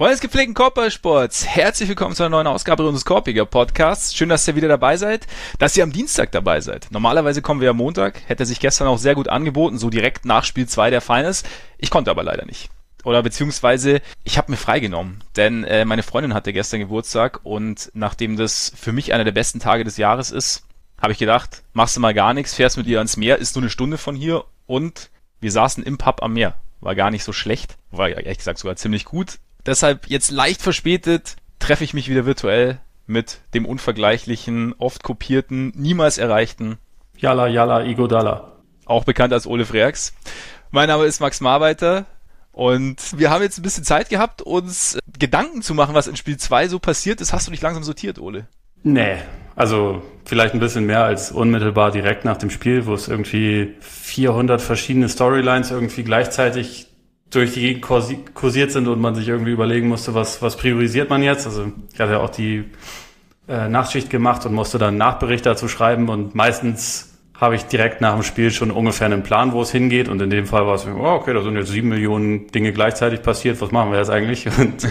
Freunde des gepflegten Korbballsports, herzlich willkommen zu einer neuen Ausgabe unseres Korbiger Podcasts. Schön, dass ihr wieder dabei seid, dass ihr am Dienstag dabei seid. Normalerweise kommen wir am Montag, hätte sich gestern auch sehr gut angeboten, so direkt nach Spiel 2 der Finals. Ich konnte aber leider nicht. Oder beziehungsweise, ich habe mir freigenommen, denn meine Freundin hatte gestern Geburtstag und nachdem das für mich einer der besten Tage des Jahres ist, habe ich gedacht, machst du mal gar nichts, fährst mit ihr ans Meer, ist nur eine Stunde von hier und wir saßen im Pub am Meer. War gar nicht so schlecht, war ehrlich gesagt sogar ziemlich gut. Deshalb jetzt leicht verspätet treffe ich mich wieder virtuell mit dem unvergleichlichen, oft kopierten, niemals erreichten Yalla Yalla Igodala. Auch bekannt als Ole Freaks. Mein Name ist Max Marbeiter und wir haben jetzt ein bisschen Zeit gehabt, uns Gedanken zu machen, was in Spiel 2 so passiert ist. Hast du dich langsam sortiert, Ole? Nee, also vielleicht ein bisschen mehr als unmittelbar direkt nach dem Spiel, wo es irgendwie 400 verschiedene Storylines irgendwie gleichzeitig durch die Gegend kursiert sind und man sich irgendwie überlegen musste, was priorisiert man jetzt. Also ich hatte ja auch die Nachtschicht gemacht und musste dann Nachbericht dazu schreiben und meistens habe ich direkt nach dem Spiel schon ungefähr einen Plan, wo es hingeht und in dem Fall war es, okay, da sind jetzt 7 Millionen Dinge gleichzeitig passiert, was machen wir jetzt eigentlich? Und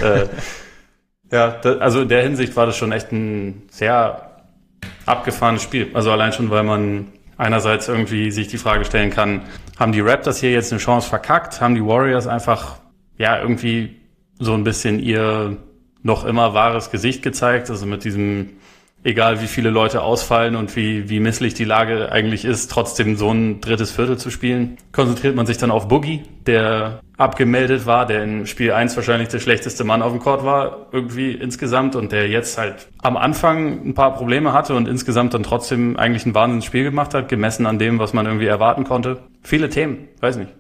also in der Hinsicht war das schon echt ein sehr abgefahrenes Spiel. Also allein schon, weil man einerseits irgendwie sich die Frage stellen kann, haben die Raptors hier jetzt eine Chance verkackt? Haben die Warriors einfach, irgendwie so ein bisschen ihr noch immer wahres Gesicht gezeigt? Also mit diesem, egal wie viele Leute ausfallen und wie misslich die Lage eigentlich ist, trotzdem so ein drittes Viertel zu spielen. Konzentriert man sich dann auf Boogie, der abgemeldet war, der in Spiel 1 wahrscheinlich der schlechteste Mann auf dem Court war, irgendwie insgesamt und der jetzt halt am Anfang ein paar Probleme hatte und insgesamt dann trotzdem eigentlich ein Wahnsinnsspiel gemacht hat, gemessen an dem, was man irgendwie erwarten konnte. Viele Themen, weiß nicht,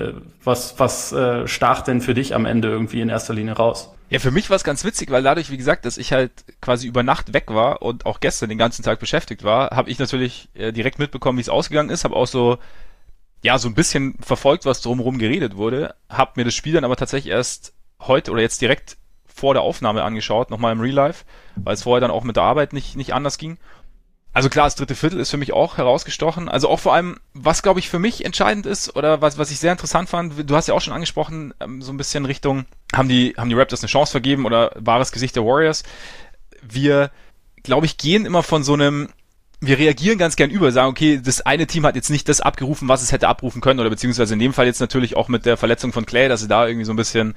was stach denn für dich am Ende irgendwie in erster Linie raus? Ja, für mich war es ganz witzig, weil dadurch, wie gesagt, dass ich halt quasi über Nacht weg war und auch gestern den ganzen Tag beschäftigt war, habe ich natürlich direkt mitbekommen, wie es ausgegangen ist, habe auch so ein bisschen verfolgt, was drumherum geredet wurde, habe mir das Spiel dann aber tatsächlich erst heute oder jetzt direkt vor der Aufnahme angeschaut, nochmal im Real Life, weil es vorher dann auch mit der Arbeit nicht anders ging. Also klar, das dritte Viertel ist für mich auch herausgestochen. Also auch vor allem, was glaube ich für mich entscheidend ist oder was ich sehr interessant fand, du hast ja auch schon angesprochen, so ein bisschen Richtung, haben die Raptors eine Chance vergeben oder wahres Gesicht der Warriors. Wir, glaube ich, gehen immer von so einem, wir reagieren ganz gern sagen, okay, das eine Team hat jetzt nicht das abgerufen, was es hätte abrufen können oder beziehungsweise in dem Fall jetzt natürlich auch mit der Verletzung von Clay, dass sie da irgendwie so ein bisschen,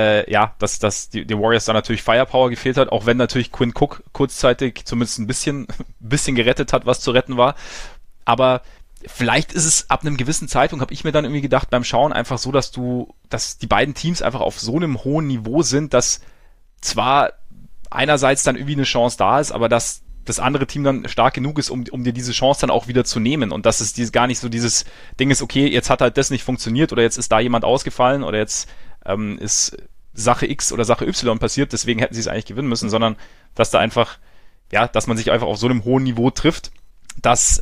dass die Warriors da natürlich Firepower gefehlt hat, auch wenn natürlich Quinn Cook kurzzeitig zumindest ein bisschen gerettet hat, was zu retten war. Aber vielleicht ist es ab einem gewissen Zeitpunkt, habe ich mir dann irgendwie gedacht, beim Schauen einfach so, dass die beiden Teams einfach auf so einem hohen Niveau sind, dass zwar einerseits dann irgendwie eine Chance da ist, aber dass das andere Team dann stark genug ist, um dir diese Chance dann auch wieder zu nehmen und dass es gar nicht so dieses Ding ist, okay, jetzt hat halt das nicht funktioniert oder jetzt ist da jemand ausgefallen oder jetzt ist Sache X oder Sache Y passiert, deswegen hätten sie es eigentlich gewinnen müssen, sondern dass da einfach, dass man sich einfach auf so einem hohen Niveau trifft, dass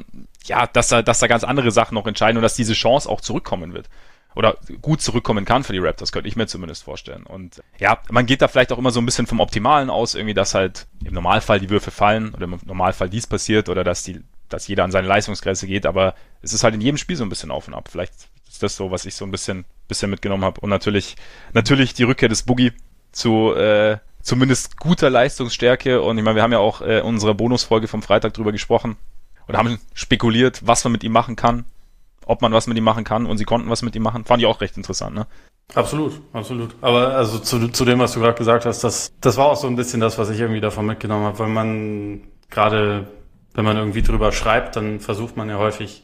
da ganz andere Sachen noch entscheiden und dass diese Chance auch zurückkommen wird. Oder gut zurückkommen kann für die Raptors, könnte ich mir zumindest vorstellen. Und man geht da vielleicht auch immer so ein bisschen vom Optimalen aus, irgendwie, dass halt im Normalfall die Würfe fallen oder im Normalfall dies passiert oder dass jeder an seine Leistungsgrenze geht, aber es ist halt in jedem Spiel so ein bisschen auf und ab. Vielleicht ist das so, was ich so ein bisschen mitgenommen habe. Und natürlich die Rückkehr des Boogie zu zumindest guter Leistungsstärke. Und ich meine, wir haben ja auch in unserer Bonusfolge vom Freitag drüber gesprochen und haben spekuliert, was man mit ihm machen kann. Ob man was mit ihm machen kann und sie konnten was mit ihm machen, fand ich auch recht interessant, ne? Absolut. Aber also zu dem, was du gerade gesagt hast, das war auch so ein bisschen das, was ich irgendwie davon mitgenommen habe, weil man gerade, wenn man irgendwie drüber schreibt, dann versucht man ja häufig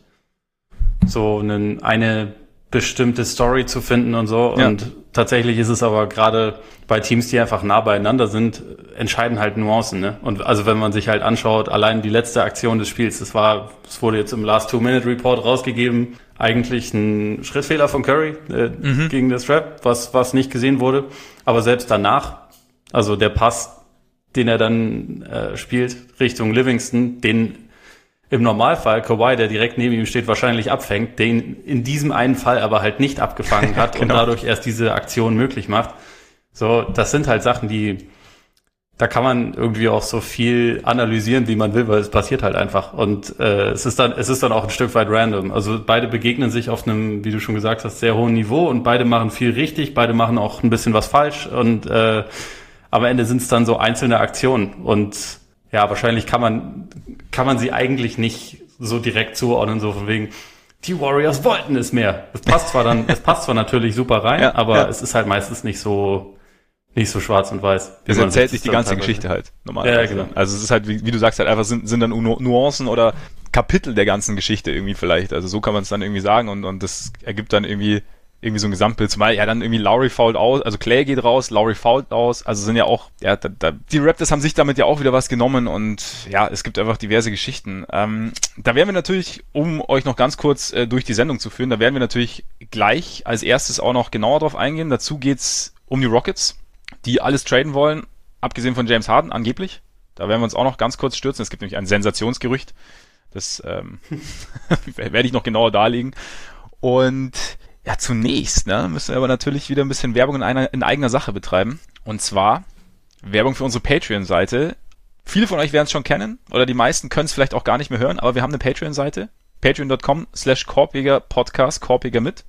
so eine bestimmte Story zu finden und so. Ja. Und tatsächlich ist es aber gerade bei Teams, die einfach nah beieinander sind, entscheiden halt Nuancen, ne? Und also wenn man sich halt anschaut, allein die letzte Aktion des Spiels, es wurde jetzt im Last 2-Minute-Report rausgegeben, eigentlich ein Schrittfehler von Curry gegen das Trap, was nicht gesehen wurde. Aber selbst danach, also der Pass, den er dann spielt Richtung Livingston, den im Normalfall Kawhi, der direkt neben ihm steht, wahrscheinlich abfängt, den in diesem einen Fall aber halt nicht abgefangen hat genau. Und dadurch erst diese Aktion möglich macht. So, das sind halt Sachen, die da kann man irgendwie auch so viel analysieren, wie man will, weil es passiert halt einfach. Und es ist dann auch ein Stück weit random. Also beide begegnen sich auf einem, wie du schon gesagt hast, sehr hohen Niveau und beide machen viel richtig, beide machen auch ein bisschen was falsch und am Ende sind es dann so einzelne Aktionen. Und ja, wahrscheinlich kann man sie eigentlich nicht so direkt zuordnen, so von wegen, die Warriors wollten es mehr. Es passt zwar natürlich super rein, aber es ist halt meistens nicht so schwarz und weiß. Es erzählt sich die ganze Geschichte halt, normalerweise. Ja, genau. Also es ist halt, wie du sagst, halt einfach sind dann Nuancen oder Kapitel der ganzen Geschichte irgendwie vielleicht. Also so kann man es dann irgendwie sagen und das ergibt dann irgendwie so ein Gesamtbild. Zumal ja dann irgendwie Lowry foult aus, also Clay geht raus, Lowry foult aus, also sind ja auch, die Raptors haben sich damit ja auch wieder was genommen und ja, es gibt einfach diverse Geschichten. Da werden wir natürlich, um euch noch ganz kurz durch die Sendung zu führen, da werden wir natürlich gleich als erstes auch noch genauer drauf eingehen. Dazu geht's um die Rockets, die alles traden wollen, abgesehen von James Harden, angeblich. Da werden wir uns auch noch ganz kurz stürzen. Es gibt nämlich ein Sensationsgerücht. Das werde ich noch genauer darlegen. Und ja, zunächst müssen wir aber natürlich wieder ein bisschen Werbung in eigener Sache betreiben. Und zwar Werbung für unsere Patreon-Seite. Viele von euch werden es schon kennen oder die meisten können es vielleicht auch gar nicht mehr hören, aber wir haben eine Patreon-Seite. patreon.com/Korbjäger-Podcast, Korbjäger mit.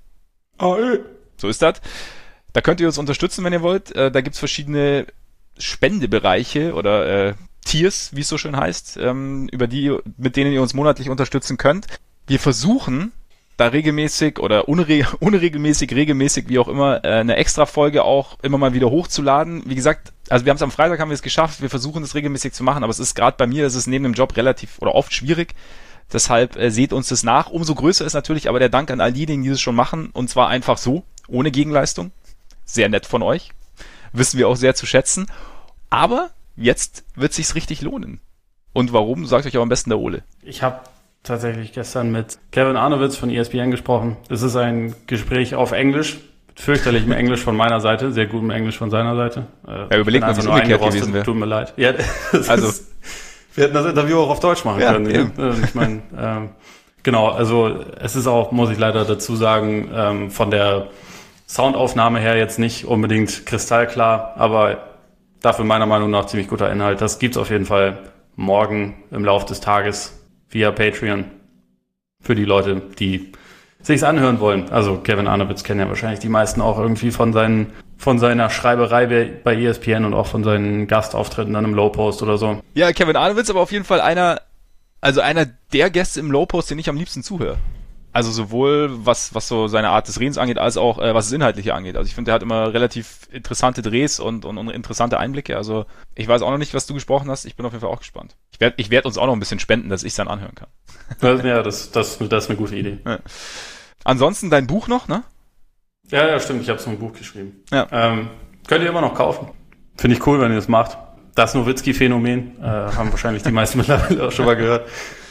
So ist das. Da könnt ihr uns unterstützen, wenn ihr wollt. Da gibt's verschiedene Spendebereiche oder Tiers, wie es so schön heißt, mit denen ihr uns monatlich unterstützen könnt. Wir versuchen da regelmäßig oder unregelmäßig, regelmäßig, wie auch immer, eine Extra-Folge auch immer mal wieder hochzuladen. Wie gesagt, also wir haben es am Freitag, haben wir es geschafft. Wir versuchen es regelmäßig zu machen, aber es ist gerade bei mir, es ist neben dem Job relativ oder oft schwierig. Deshalb seht uns das nach. Umso größer ist natürlich aber der Dank an all diejenigen, die das schon machen und zwar einfach so, ohne Gegenleistung. Sehr nett von euch. Wissen wir auch sehr zu schätzen. Aber jetzt wird sich's richtig lohnen. Und warum, sagt euch aber am besten der Ole. Ich habe tatsächlich gestern mit Kevin Arnowitz von ESPN gesprochen. Es ist ein Gespräch auf Englisch. Mit fürchterlichem Englisch von meiner Seite, sehr gutem Englisch von seiner Seite. Ja, überlegt mal, wie es umgekehrt gewesen wäre. Tut mir leid. Ja, also wir hätten das Interview auch auf Deutsch machen können. Ich meine, genau, also es ist auch, muss ich leider dazu sagen, von der Soundaufnahme her jetzt nicht unbedingt kristallklar, aber dafür meiner Meinung nach ziemlich guter Inhalt. Das gibt's auf jeden Fall morgen im Laufe des Tages via Patreon für die Leute, die sich's anhören wollen. Also Kevin Arnowitz kennen ja wahrscheinlich die meisten auch irgendwie von seiner Schreiberei bei ESPN und auch von seinen Gastauftritten dann im Low Post oder so. Ja, Kevin Arnowitz, aber auf jeden Fall einer der Gäste im Low Post, den ich am liebsten zuhöre. Also sowohl was so seine Art des Redens angeht, als auch was das Inhaltliche angeht. Also ich finde, der hat immer relativ interessante Drehs und interessante Einblicke. Also ich weiß auch noch nicht, was du gesprochen hast. Ich bin auf jeden Fall auch gespannt. Ich werd uns auch noch ein bisschen spenden, dass ich es dann anhören kann. Ja, das ist eine gute Idee. Ja. Ansonsten dein Buch noch, ne? Ja, stimmt. Ich habe so ein Buch geschrieben. Ja. Könnt ihr immer noch kaufen. Finde ich cool, wenn ihr das macht. Das Nowitzki-Phänomen haben wahrscheinlich die meisten mittlerweile auch schon mal gehört.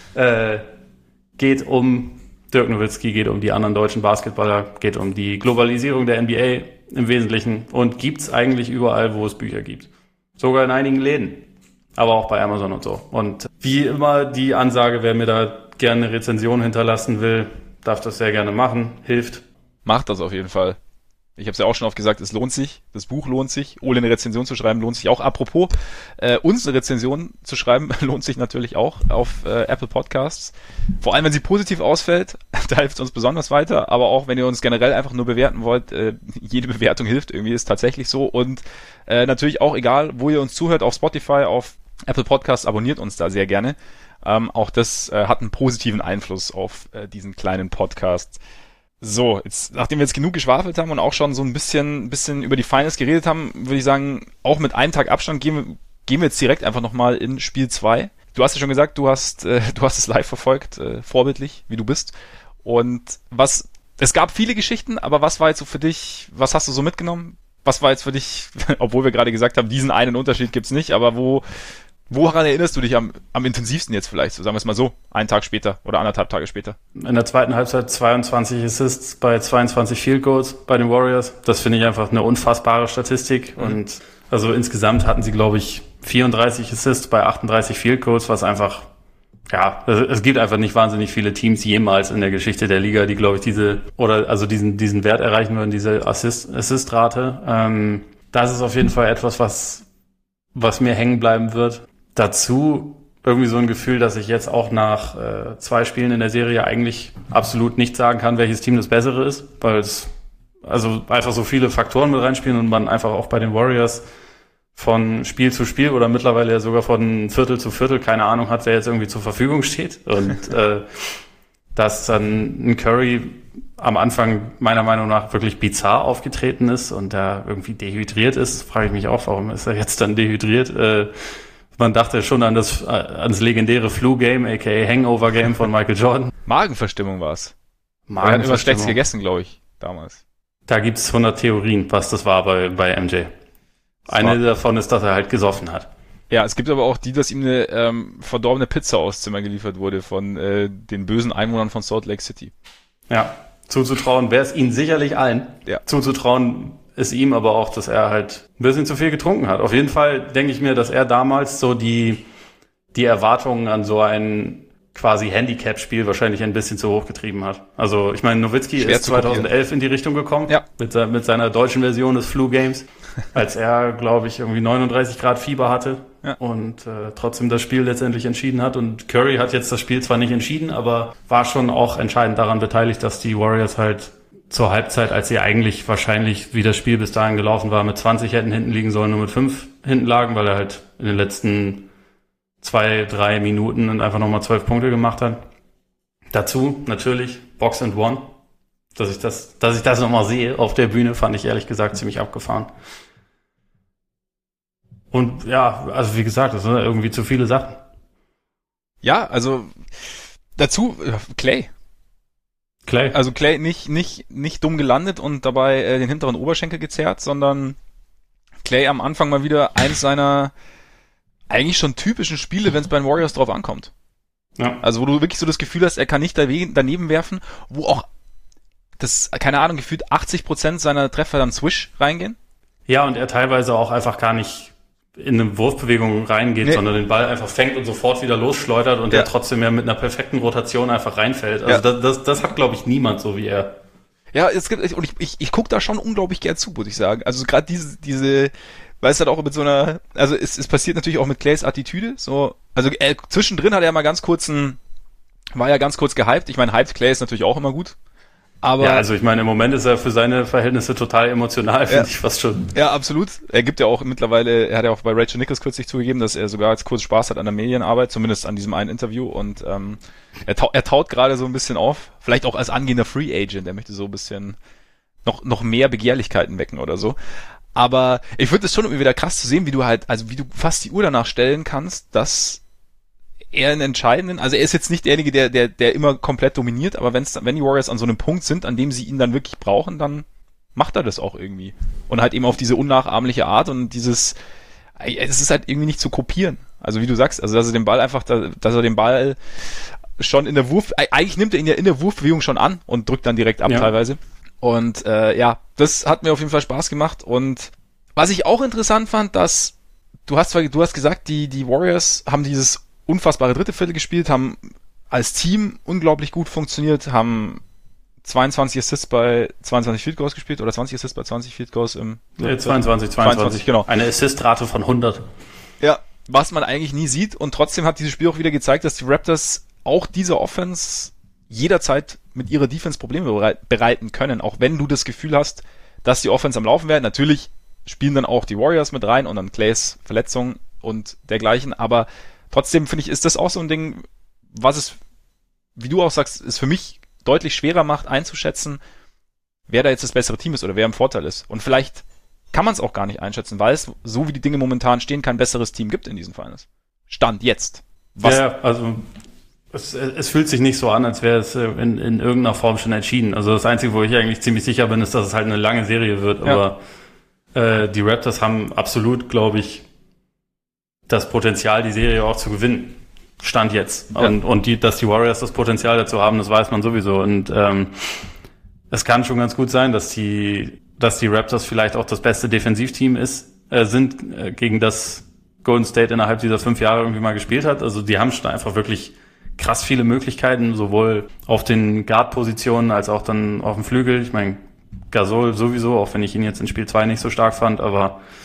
Geht um Dirk Nowitzki, geht um die anderen deutschen Basketballer, geht um die Globalisierung der NBA im Wesentlichen und gibt's eigentlich überall, wo es Bücher gibt. Sogar in einigen Läden, aber auch bei Amazon und so. Und wie immer die Ansage, wer mir da gerne eine Rezension hinterlassen will, darf das sehr gerne machen, hilft. Macht das auf jeden Fall. Ich habe es ja auch schon oft gesagt, es lohnt sich, das Buch lohnt sich, Ole eine Rezension zu schreiben lohnt sich auch. Apropos, uns eine Rezension zu schreiben lohnt sich natürlich auch auf Apple Podcasts. Vor allem, wenn sie positiv ausfällt, da hilft es uns besonders weiter, aber auch, wenn ihr uns generell einfach nur bewerten wollt, jede Bewertung hilft irgendwie, ist tatsächlich so. Und natürlich auch egal, wo ihr uns zuhört, auf Spotify, auf Apple Podcasts, abonniert uns da sehr gerne. Auch das hat einen positiven Einfluss auf diesen kleinen Podcast. So, jetzt, nachdem wir jetzt genug geschwafelt haben und auch schon so ein bisschen über die Finals geredet haben, würde ich sagen, auch mit einem Tag Abstand gehen wir jetzt direkt einfach nochmal in Spiel 2. Du hast ja schon gesagt, du hast es live verfolgt, vorbildlich, wie du bist. Und es gab viele Geschichten, aber was war jetzt so für dich, was hast du so mitgenommen? Was war jetzt für dich, obwohl wir gerade gesagt haben, diesen einen Unterschied gibt's nicht, aber woran erinnerst du dich am intensivsten jetzt vielleicht, so sagen wir es mal so, einen Tag später oder 1,5 Tage später? In der zweiten Halbzeit 22 Assists bei 22 Field Goals bei den Warriors. Das finde ich einfach eine unfassbare Statistik. Mhm. Und also insgesamt hatten sie, glaube ich, 34 Assists bei 38 Field Goals, was einfach, ja, es gibt einfach nicht wahnsinnig viele Teams jemals in der Geschichte der Liga, die, glaube ich, diesen Wert erreichen würden, diese Assist-Rate. Das ist auf jeden Fall etwas, was was mir hängen bleiben wird. Dazu irgendwie so ein Gefühl, dass ich jetzt auch nach 2 Spielen in der Serie eigentlich absolut nicht sagen kann, welches Team das bessere ist, weil es also einfach so viele Faktoren mit reinspielen und man einfach auch bei den Warriors von Spiel zu Spiel oder mittlerweile ja sogar von Viertel zu Viertel keine Ahnung hat, wer jetzt irgendwie zur Verfügung steht. Und dass dann ein Curry am Anfang meiner Meinung nach wirklich bizarr aufgetreten ist und da irgendwie dehydriert ist, frage ich mich auch, warum ist er jetzt dann dehydriert? Man dachte schon ans legendäre Flu-Game, aka Hangover-Game von Michael Jordan. Magenverstimmung war es. Er hat immer schlecht gegessen, glaube ich, damals. Da gibt's 100 Theorien, was das war bei MJ. Eine davon ist, dass er halt gesoffen hat. Ja, es gibt aber auch die, dass ihm eine verdorbene Pizza aus Zimmer geliefert wurde von den bösen Einwohnern von Salt Lake City. Ja, zuzutrauen wäre es ihnen sicherlich allen. Ja. Zuzutrauen ist ihm aber auch, dass er halt ein bisschen zu viel getrunken hat. Auf jeden Fall denke ich mir, dass er damals so die Erwartungen an so ein quasi Handicap-Spiel wahrscheinlich ein bisschen zu hoch getrieben hat. Also ich meine, Nowitzki ist 2011 in die Richtung gekommen, ja, mit seiner deutschen Version des Flu-Games, als er, glaube ich, irgendwie 39 Grad Fieber hatte, ja, und trotzdem das Spiel letztendlich entschieden hat. Und Curry hat jetzt das Spiel zwar nicht entschieden, aber war schon auch entscheidend daran beteiligt, dass die Warriors halt zur Halbzeit, als sie eigentlich wahrscheinlich, wie das Spiel bis dahin gelaufen war, mit 20 hätten hinten liegen sollen, nur mit 5 hinten lagen, weil er halt in den letzten 2-3 Minuten und einfach nochmal 12 Punkte gemacht hat. Dazu natürlich Box and One. Dass ich das nochmal sehe auf der Bühne, fand ich ehrlich gesagt ziemlich abgefahren. Und ja, also wie gesagt, das sind irgendwie zu viele Sachen. Ja, also dazu Clay. Also Clay nicht dumm gelandet und dabei den hinteren Oberschenkel gezerrt, sondern Clay am Anfang mal wieder eins seiner eigentlich schon typischen Spiele, wenn es bei den Warriors drauf ankommt. Ja. Also wo du wirklich so das Gefühl hast, er kann nicht daneben werfen, wo auch keine Ahnung, gefühlt 80% seiner Treffer dann Swish reingehen. Ja, und er teilweise auch einfach gar nicht in eine Wurfbewegung reingeht, sondern den Ball einfach fängt und sofort wieder losschleudert und der trotzdem ja mit einer perfekten Rotation einfach reinfällt. Also das hat, glaube ich, niemand so wie er. Ja, und ich gucke da schon unglaublich gern zu, muss ich sagen. Also gerade diese weil es halt auch mit so einer, also es passiert natürlich auch mit Clays Attitüde, so, also zwischendrin hat er mal war ja ganz kurz gehypt. Ich meine, hyped Clay ist natürlich auch immer gut. Aber ja, also ich meine, im Moment ist er für seine Verhältnisse total emotional, finde ich fast schon. Ja, absolut. Er gibt ja auch mittlerweile, er hat ja auch bei Rachel Nichols kürzlich zugegeben, dass er sogar jetzt kurz Spaß hat an der Medienarbeit, zumindest an diesem einen Interview, und er taut gerade so ein bisschen auf, vielleicht auch als angehender Free Agent, er möchte so ein bisschen noch mehr Begehrlichkeiten wecken oder so. Aber ich finde es schon irgendwie wieder krass zu sehen, wie du fast die Uhr danach stellen kannst, dass er einen entscheidenden, also er ist jetzt nicht derjenige, der immer komplett dominiert, aber wenn die Warriors an so einem Punkt sind, an dem sie ihn dann wirklich brauchen, dann macht er das auch irgendwie. Und halt eben auf diese unnachahmliche Art und es ist halt irgendwie nicht zu kopieren. Also wie du sagst, also dass er den Ball schon in der eigentlich nimmt er ihn ja in der Wurfbewegung schon an und drückt dann direkt ab teilweise. Und das hat mir auf jeden Fall Spaß gemacht. Und was ich auch interessant fand, dass du hast gesagt, die Warriors haben dieses unfassbare dritte Viertel gespielt, haben als Team unglaublich gut funktioniert, haben 22 Assists bei 22 Field Goals gespielt oder 20 Assists bei 20 Field Goals im 22, genau. Eine Assistrate von 100. Ja, was man eigentlich nie sieht, und trotzdem hat dieses Spiel auch wieder gezeigt, dass die Raptors auch diese Offense jederzeit mit ihrer Defense Probleme bereiten können, auch wenn du das Gefühl hast, dass die Offense am Laufen wäre. Natürlich spielen dann auch die Warriors mit rein und dann Clays Verletzung und dergleichen, aber trotzdem finde ich, ist das auch so ein Ding, was es, wie du auch sagst, es für mich deutlich schwerer macht einzuschätzen, wer da jetzt das bessere Team ist oder wer im Vorteil ist. Und vielleicht kann man es auch gar nicht einschätzen, weil es, so wie die Dinge momentan stehen, kein besseres Team gibt in diesen Finals. Stand jetzt. Also es fühlt sich nicht so an, als wäre es in irgendeiner Form schon entschieden. Also das Einzige, wo ich eigentlich ziemlich sicher bin, ist, dass es halt eine lange Serie wird. Aber die Raptors haben absolut, glaube ich, das Potenzial, die Serie auch zu gewinnen. Stand jetzt. Ja. Und dass die Warriors das Potenzial dazu haben, das weiß man sowieso. Und es kann schon ganz gut sein, dass die Raptors vielleicht auch das beste Defensivteam sind, gegen das Golden State innerhalb dieser 5 Jahre irgendwie mal gespielt hat. Also die haben schon einfach wirklich krass viele Möglichkeiten, sowohl auf den Guard-Positionen als auch dann auf dem Flügel. Ich meine, Gasol sowieso, auch wenn ich ihn jetzt in Spiel 2 nicht so stark fand, aber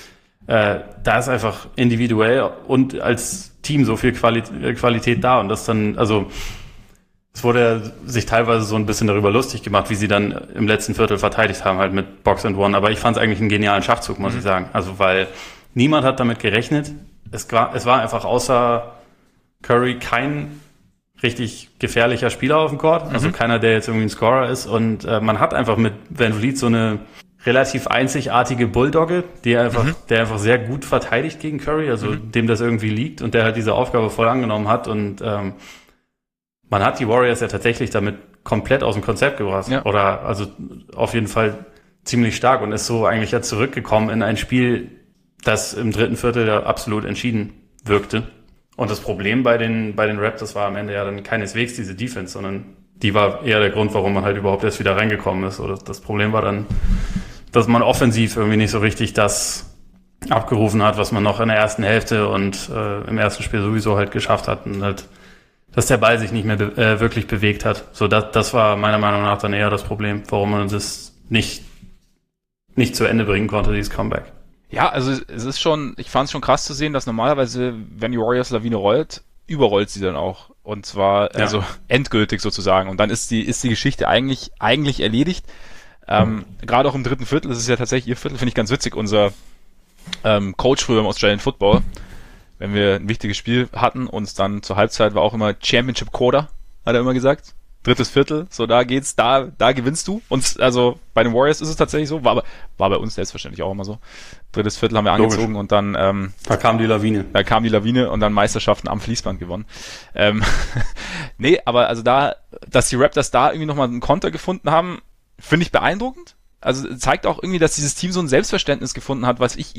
da ist einfach individuell und als Team so viel Qualität da und das dann, also es wurde sich teilweise so ein bisschen darüber lustig gemacht, wie sie dann im letzten Viertel verteidigt haben, halt mit Box and One, aber ich fand es eigentlich einen genialen Schachzug, muss ich sagen. Also weil niemand hat damit gerechnet, es war einfach außer Curry kein richtig gefährlicher Spieler auf dem Court, also keiner, der jetzt irgendwie ein Scorer ist und man hat einfach mit Van Vliet so eine relativ einzigartige Bulldogge, der einfach sehr gut verteidigt gegen Curry, also dem das irgendwie liegt und der halt diese Aufgabe voll angenommen hat und man hat die Warriors ja tatsächlich damit komplett aus dem Konzept gebracht oder also auf jeden Fall ziemlich stark und ist so eigentlich ja zurückgekommen in ein Spiel, das im dritten Viertel ja absolut entschieden wirkte. Und das Problem bei den Raptors war am Ende ja dann keineswegs diese Defense, sondern die war eher der Grund, warum man halt überhaupt erst wieder reingekommen ist. Oder das Problem war dann, dass man offensiv irgendwie nicht so richtig das abgerufen hat, was man noch in der ersten Hälfte und im ersten Spiel sowieso halt geschafft hat. Und halt, dass der Ball sich nicht mehr wirklich bewegt hat. So, das war meiner Meinung nach dann eher das Problem, warum man das nicht zu Ende bringen konnte, dieses Comeback. Ja, also es ist schon, ich fand es schon krass zu sehen, dass normalerweise, wenn die Warriors Lawine rollt, überrollt sie dann auch. Und zwar, also endgültig sozusagen. Und dann ist die Geschichte eigentlich erledigt. Gerade auch im dritten Viertel, das ist ja tatsächlich ihr Viertel, finde ich ganz witzig, unser Coach früher im Australian Football, wenn wir ein wichtiges Spiel hatten und dann zur Halbzeit war auch immer Championship Quarter, hat er immer gesagt. Drittes Viertel, so da geht's, da gewinnst du. Und also bei den Warriors ist es tatsächlich so, war bei uns selbstverständlich auch immer so. Drittes Viertel haben wir angezogen und dann da kam die Lawine. Da kam die Lawine und dann Meisterschaften am Fließband gewonnen. Nee, aber also dass die Raptors da irgendwie nochmal einen Konter gefunden haben, finde ich beeindruckend. Also zeigt auch irgendwie, dass dieses Team so ein Selbstverständnis gefunden hat, was ich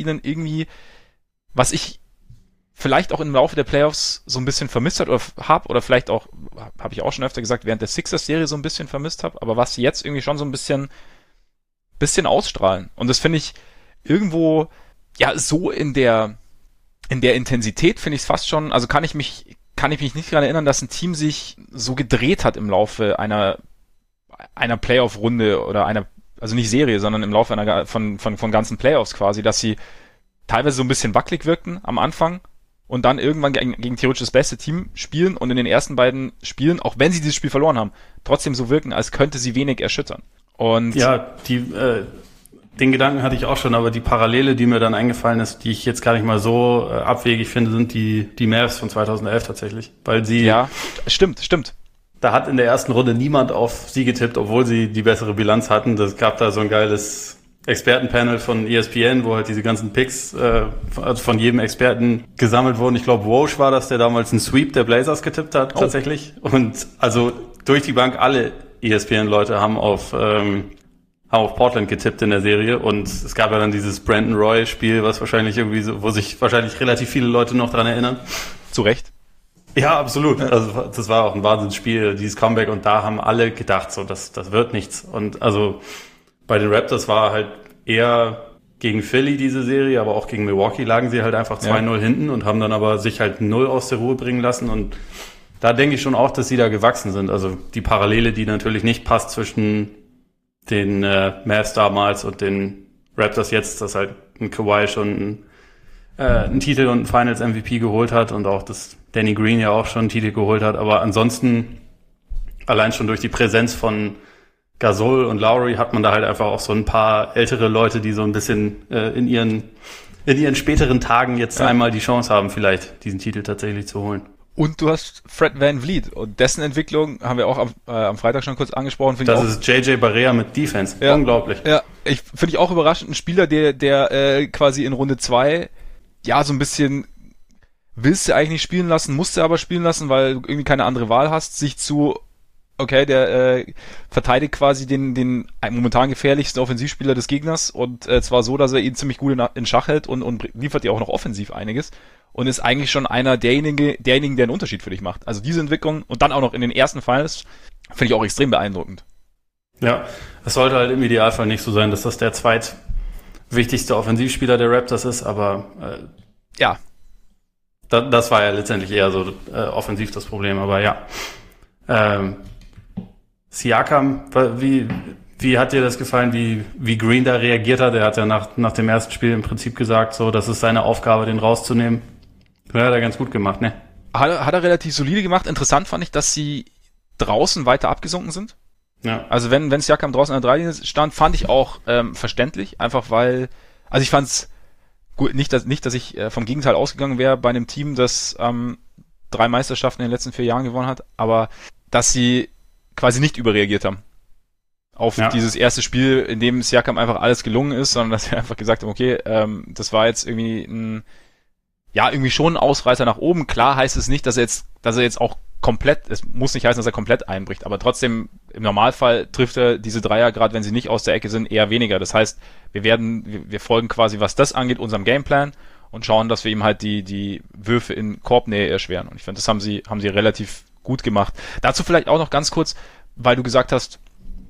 vielleicht auch im Laufe der Playoffs so ein bisschen vermisst hat oder vielleicht auch, habe ich auch schon öfter gesagt, während der Sixers-Serie so ein bisschen vermisst habe, aber was sie jetzt irgendwie schon so ein bisschen ausstrahlen. Und das finde ich irgendwo, ja, so in der Intensität finde ich es fast schon, also kann ich mich nicht daran erinnern, dass ein Team sich so gedreht hat im Laufe einer Playoff-Runde oder also nicht Serie, sondern im Laufe von ganzen Playoffs quasi, dass sie teilweise so ein bisschen wackelig wirkten am Anfang und dann irgendwann gegen theoretisch das beste Team spielen und in den ersten beiden Spielen, auch wenn sie dieses Spiel verloren haben, trotzdem so wirken, als könnte sie wenig erschüttern. Und ja, den Gedanken hatte ich auch schon, aber die Parallele, die mir dann eingefallen ist, die ich jetzt gar nicht mal so abwegig finde, sind die Mavs von 2011 tatsächlich, weil sie... Ja, stimmt. Da hat in der ersten Runde niemand auf sie getippt, obwohl sie die bessere Bilanz hatten. Das gab da so ein geiles Expertenpanel von ESPN, wo halt diese ganzen Picks von jedem Experten gesammelt wurden. Ich glaube, Woj war das, der damals einen Sweep der Blazers getippt hat, tatsächlich. Und also durch die Bank alle ESPN-Leute haben auf Portland getippt in der Serie. Und es gab ja dann dieses Brandon Roy-Spiel, was wahrscheinlich irgendwie so, wo sich wahrscheinlich relativ viele Leute noch dran erinnern. Zu Recht. Ja, absolut. Also das war auch ein Wahnsinnsspiel, dieses Comeback. Und da haben alle gedacht, so das wird nichts. Und also bei den Raptors war halt eher gegen Philly diese Serie, aber auch gegen Milwaukee lagen sie halt einfach 2-0 hinten und haben dann aber sich halt 0 aus der Ruhe bringen lassen. Und da denke ich schon auch, dass sie da gewachsen sind. Also die Parallele, die natürlich nicht passt zwischen den Mavs damals und den Raptors jetzt, dass halt ein Kawhi schon einen Titel und einen Finals-MVP geholt hat und auch, dass Danny Green ja auch schon einen Titel geholt hat. Aber ansonsten, allein schon durch die Präsenz von Gasol und Lowry hat man da halt einfach auch so ein paar ältere Leute, die so ein bisschen in ihren späteren Tagen jetzt einmal die Chance haben, vielleicht diesen Titel tatsächlich zu holen. Und du hast Fred VanVleet und dessen Entwicklung haben wir auch am Freitag schon kurz angesprochen. Das ist JJ Barea mit Defense. Ja, unglaublich. Ja, finde ich auch überraschend. Ein Spieler, der quasi in Runde 2 ja so ein bisschen willst du eigentlich nicht spielen lassen, musst du aber spielen lassen, weil du irgendwie keine andere Wahl hast, sich zu okay, der verteidigt quasi den momentan gefährlichsten Offensivspieler des Gegners und zwar so, dass er ihn ziemlich gut in Schach hält und liefert ja auch noch offensiv einiges und ist eigentlich schon einer derjenigen, der einen Unterschied für dich macht. Also diese Entwicklung und dann auch noch in den ersten Finals finde ich auch extrem beeindruckend. Ja, es sollte halt im Idealfall nicht so sein, dass das der zweitwichtigste Offensivspieler der Raptors ist, aber ja. Das war ja letztendlich eher so offensiv das Problem, aber ja. Siakam, wie Wie hat dir das gefallen, wie Green da reagiert hat? Er hat ja nach dem ersten Spiel im Prinzip gesagt, so, das ist seine Aufgabe, den rauszunehmen. Ja, hat er ganz gut gemacht, ne? Hat er relativ solide gemacht. Interessant fand ich, dass sie draußen weiter abgesunken sind. Ja. Also wenn Siakam draußen an der Dreilinie stand, fand ich auch verständlich, einfach weil, also ich fand's gut, nicht, dass ich vom Gegenteil ausgegangen wäre bei einem Team, das 3 Meisterschaften in den letzten 4 Jahren gewonnen hat, aber dass sie quasi nicht überreagiert haben auf dieses erste Spiel, in dem Siakam einfach alles gelungen ist, sondern dass sie einfach gesagt haben, okay, das war jetzt irgendwie irgendwie schon ein Ausreißer nach oben. Klar heißt es nicht, dass er jetzt auch komplett, es muss nicht heißen, dass er komplett einbricht, aber trotzdem im Normalfall trifft er diese Dreier, gerade wenn sie nicht aus der Ecke sind, eher weniger. Das heißt, wir folgen quasi, was das angeht, unserem Gameplan und schauen, dass wir ihm halt die Würfe in Korbnähe erschweren. Und ich finde, das haben sie relativ gut gemacht. Dazu vielleicht auch noch ganz kurz, weil du gesagt hast,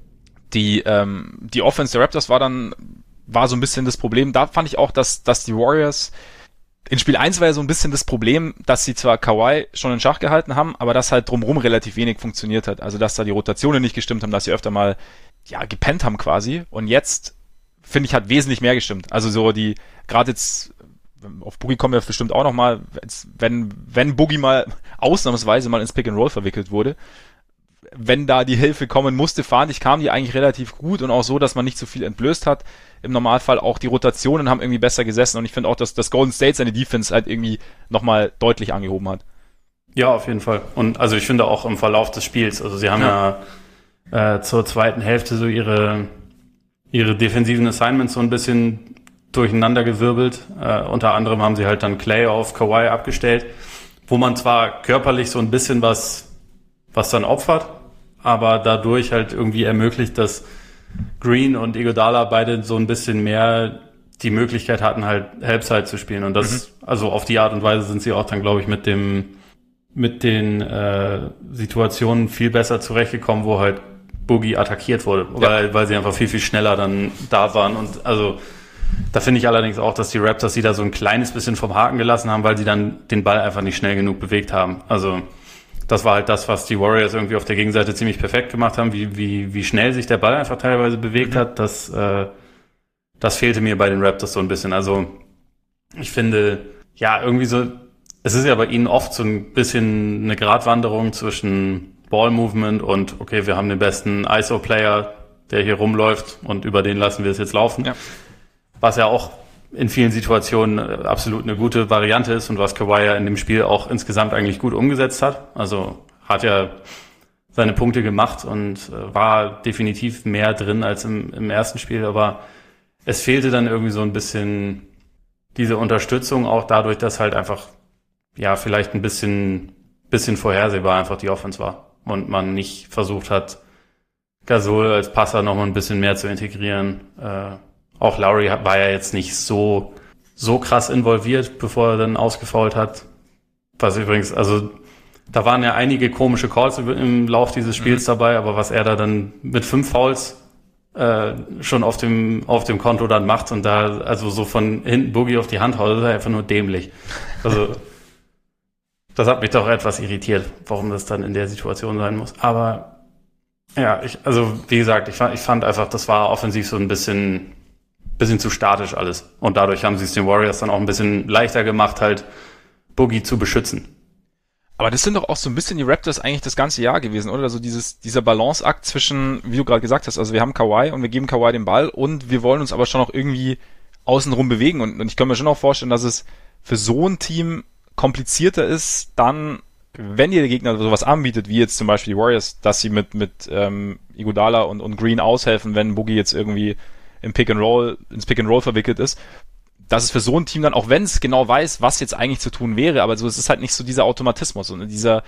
die Offense der Raptors war so ein bisschen das Problem. Da fand ich auch, dass die Warriors in Spiel 1 war ja so ein bisschen das Problem, dass sie zwar Kawhi schon in Schach gehalten haben, aber dass halt drumherum relativ wenig funktioniert hat. Also dass da die Rotationen nicht gestimmt haben, dass sie öfter mal gepennt haben quasi. Und jetzt, finde ich, hat wesentlich mehr gestimmt. Also so gerade jetzt, auf Boogie kommen wir bestimmt auch nochmal, wenn Boogie mal ausnahmsweise mal ins Pick and Roll verwickelt wurde, wenn da die Hilfe kommen musste, kam die eigentlich relativ gut und auch so, dass man nicht so viel entblößt hat. Im Normalfall auch die Rotationen haben irgendwie besser gesessen und ich finde auch, dass das Golden State seine Defense halt irgendwie nochmal deutlich angehoben hat. Ja, auf jeden Fall. Und also ich finde auch im Verlauf des Spiels, also sie haben zur zweiten Hälfte so ihre defensiven Assignments so ein bisschen durcheinandergewirbelt. Unter anderem haben sie halt dann Clay auf Kawhi abgestellt, wo man zwar körperlich so ein bisschen was dann opfert, aber dadurch halt irgendwie ermöglicht, dass Green und Iguodala beide so ein bisschen mehr die Möglichkeit hatten, halt Helpside zu spielen. Und das, also auf die Art und Weise sind sie auch dann, glaube ich, mit den Situationen viel besser zurechtgekommen, wo halt Boogie attackiert wurde, weil sie einfach viel, viel schneller dann da waren. Und also da finde ich allerdings auch, dass die Raptors sie da so ein kleines bisschen vom Haken gelassen haben, weil sie dann den Ball einfach nicht schnell genug bewegt haben. Also das war halt das, was die Warriors irgendwie auf der Gegenseite ziemlich perfekt gemacht haben, wie schnell sich der Ball einfach teilweise bewegt hat. Das fehlte mir bei den Raptors so ein bisschen. Also ich finde, irgendwie so, es ist ja bei ihnen oft so ein bisschen eine Gratwanderung zwischen Ball-Movement und okay, wir haben den besten ISO-Player, der hier rumläuft und über den lassen wir es jetzt laufen. Ja. Was ja auch in vielen Situationen absolut eine gute Variante ist und was Kawhi ja in dem Spiel auch insgesamt eigentlich gut umgesetzt hat. Also hat ja seine Punkte gemacht und war definitiv mehr drin als im ersten Spiel, aber es fehlte dann irgendwie so ein bisschen diese Unterstützung, auch dadurch, dass halt einfach vielleicht ein bisschen vorhersehbar einfach die Offense war und man nicht versucht hat, Gasol als Passer noch mal ein bisschen mehr zu integrieren. Auch Lowry war ja jetzt nicht so krass involviert, bevor er dann ausgefoult hat. Was übrigens, also da waren ja einige komische Calls im Lauf dieses Spiels dabei, aber was er da dann mit 5 Fouls schon auf dem Konto dann macht und da also so von hinten Boogie auf die Hand haut, das ist einfach nur dämlich. Also das hat mich doch etwas irritiert, warum das dann in der Situation sein muss. Aber wie gesagt, ich fand einfach, das war offensiv so ein bisschen zu statisch alles. Und dadurch haben sie es den Warriors dann auch ein bisschen leichter gemacht, halt Boogie zu beschützen. Aber das sind doch auch so ein bisschen die Raptors eigentlich das ganze Jahr gewesen, oder? Also dieser Balanceakt zwischen, wie du gerade gesagt hast, also wir haben Kawhi und wir geben Kawhi den Ball und wir wollen uns aber schon auch irgendwie außenrum bewegen. Und ich kann mir schon auch vorstellen, dass es für so ein Team komplizierter ist, dann, wenn dir der Gegner sowas anbietet, wie jetzt zum Beispiel die Warriors, dass sie mit Iguodala und Green aushelfen, wenn Boogie jetzt irgendwie ins Pick and Roll verwickelt ist, dass es für so ein Team dann, auch wenn es genau weiß, was jetzt eigentlich zu tun wäre, aber so, es ist halt nicht so dieser Automatismus und dieser,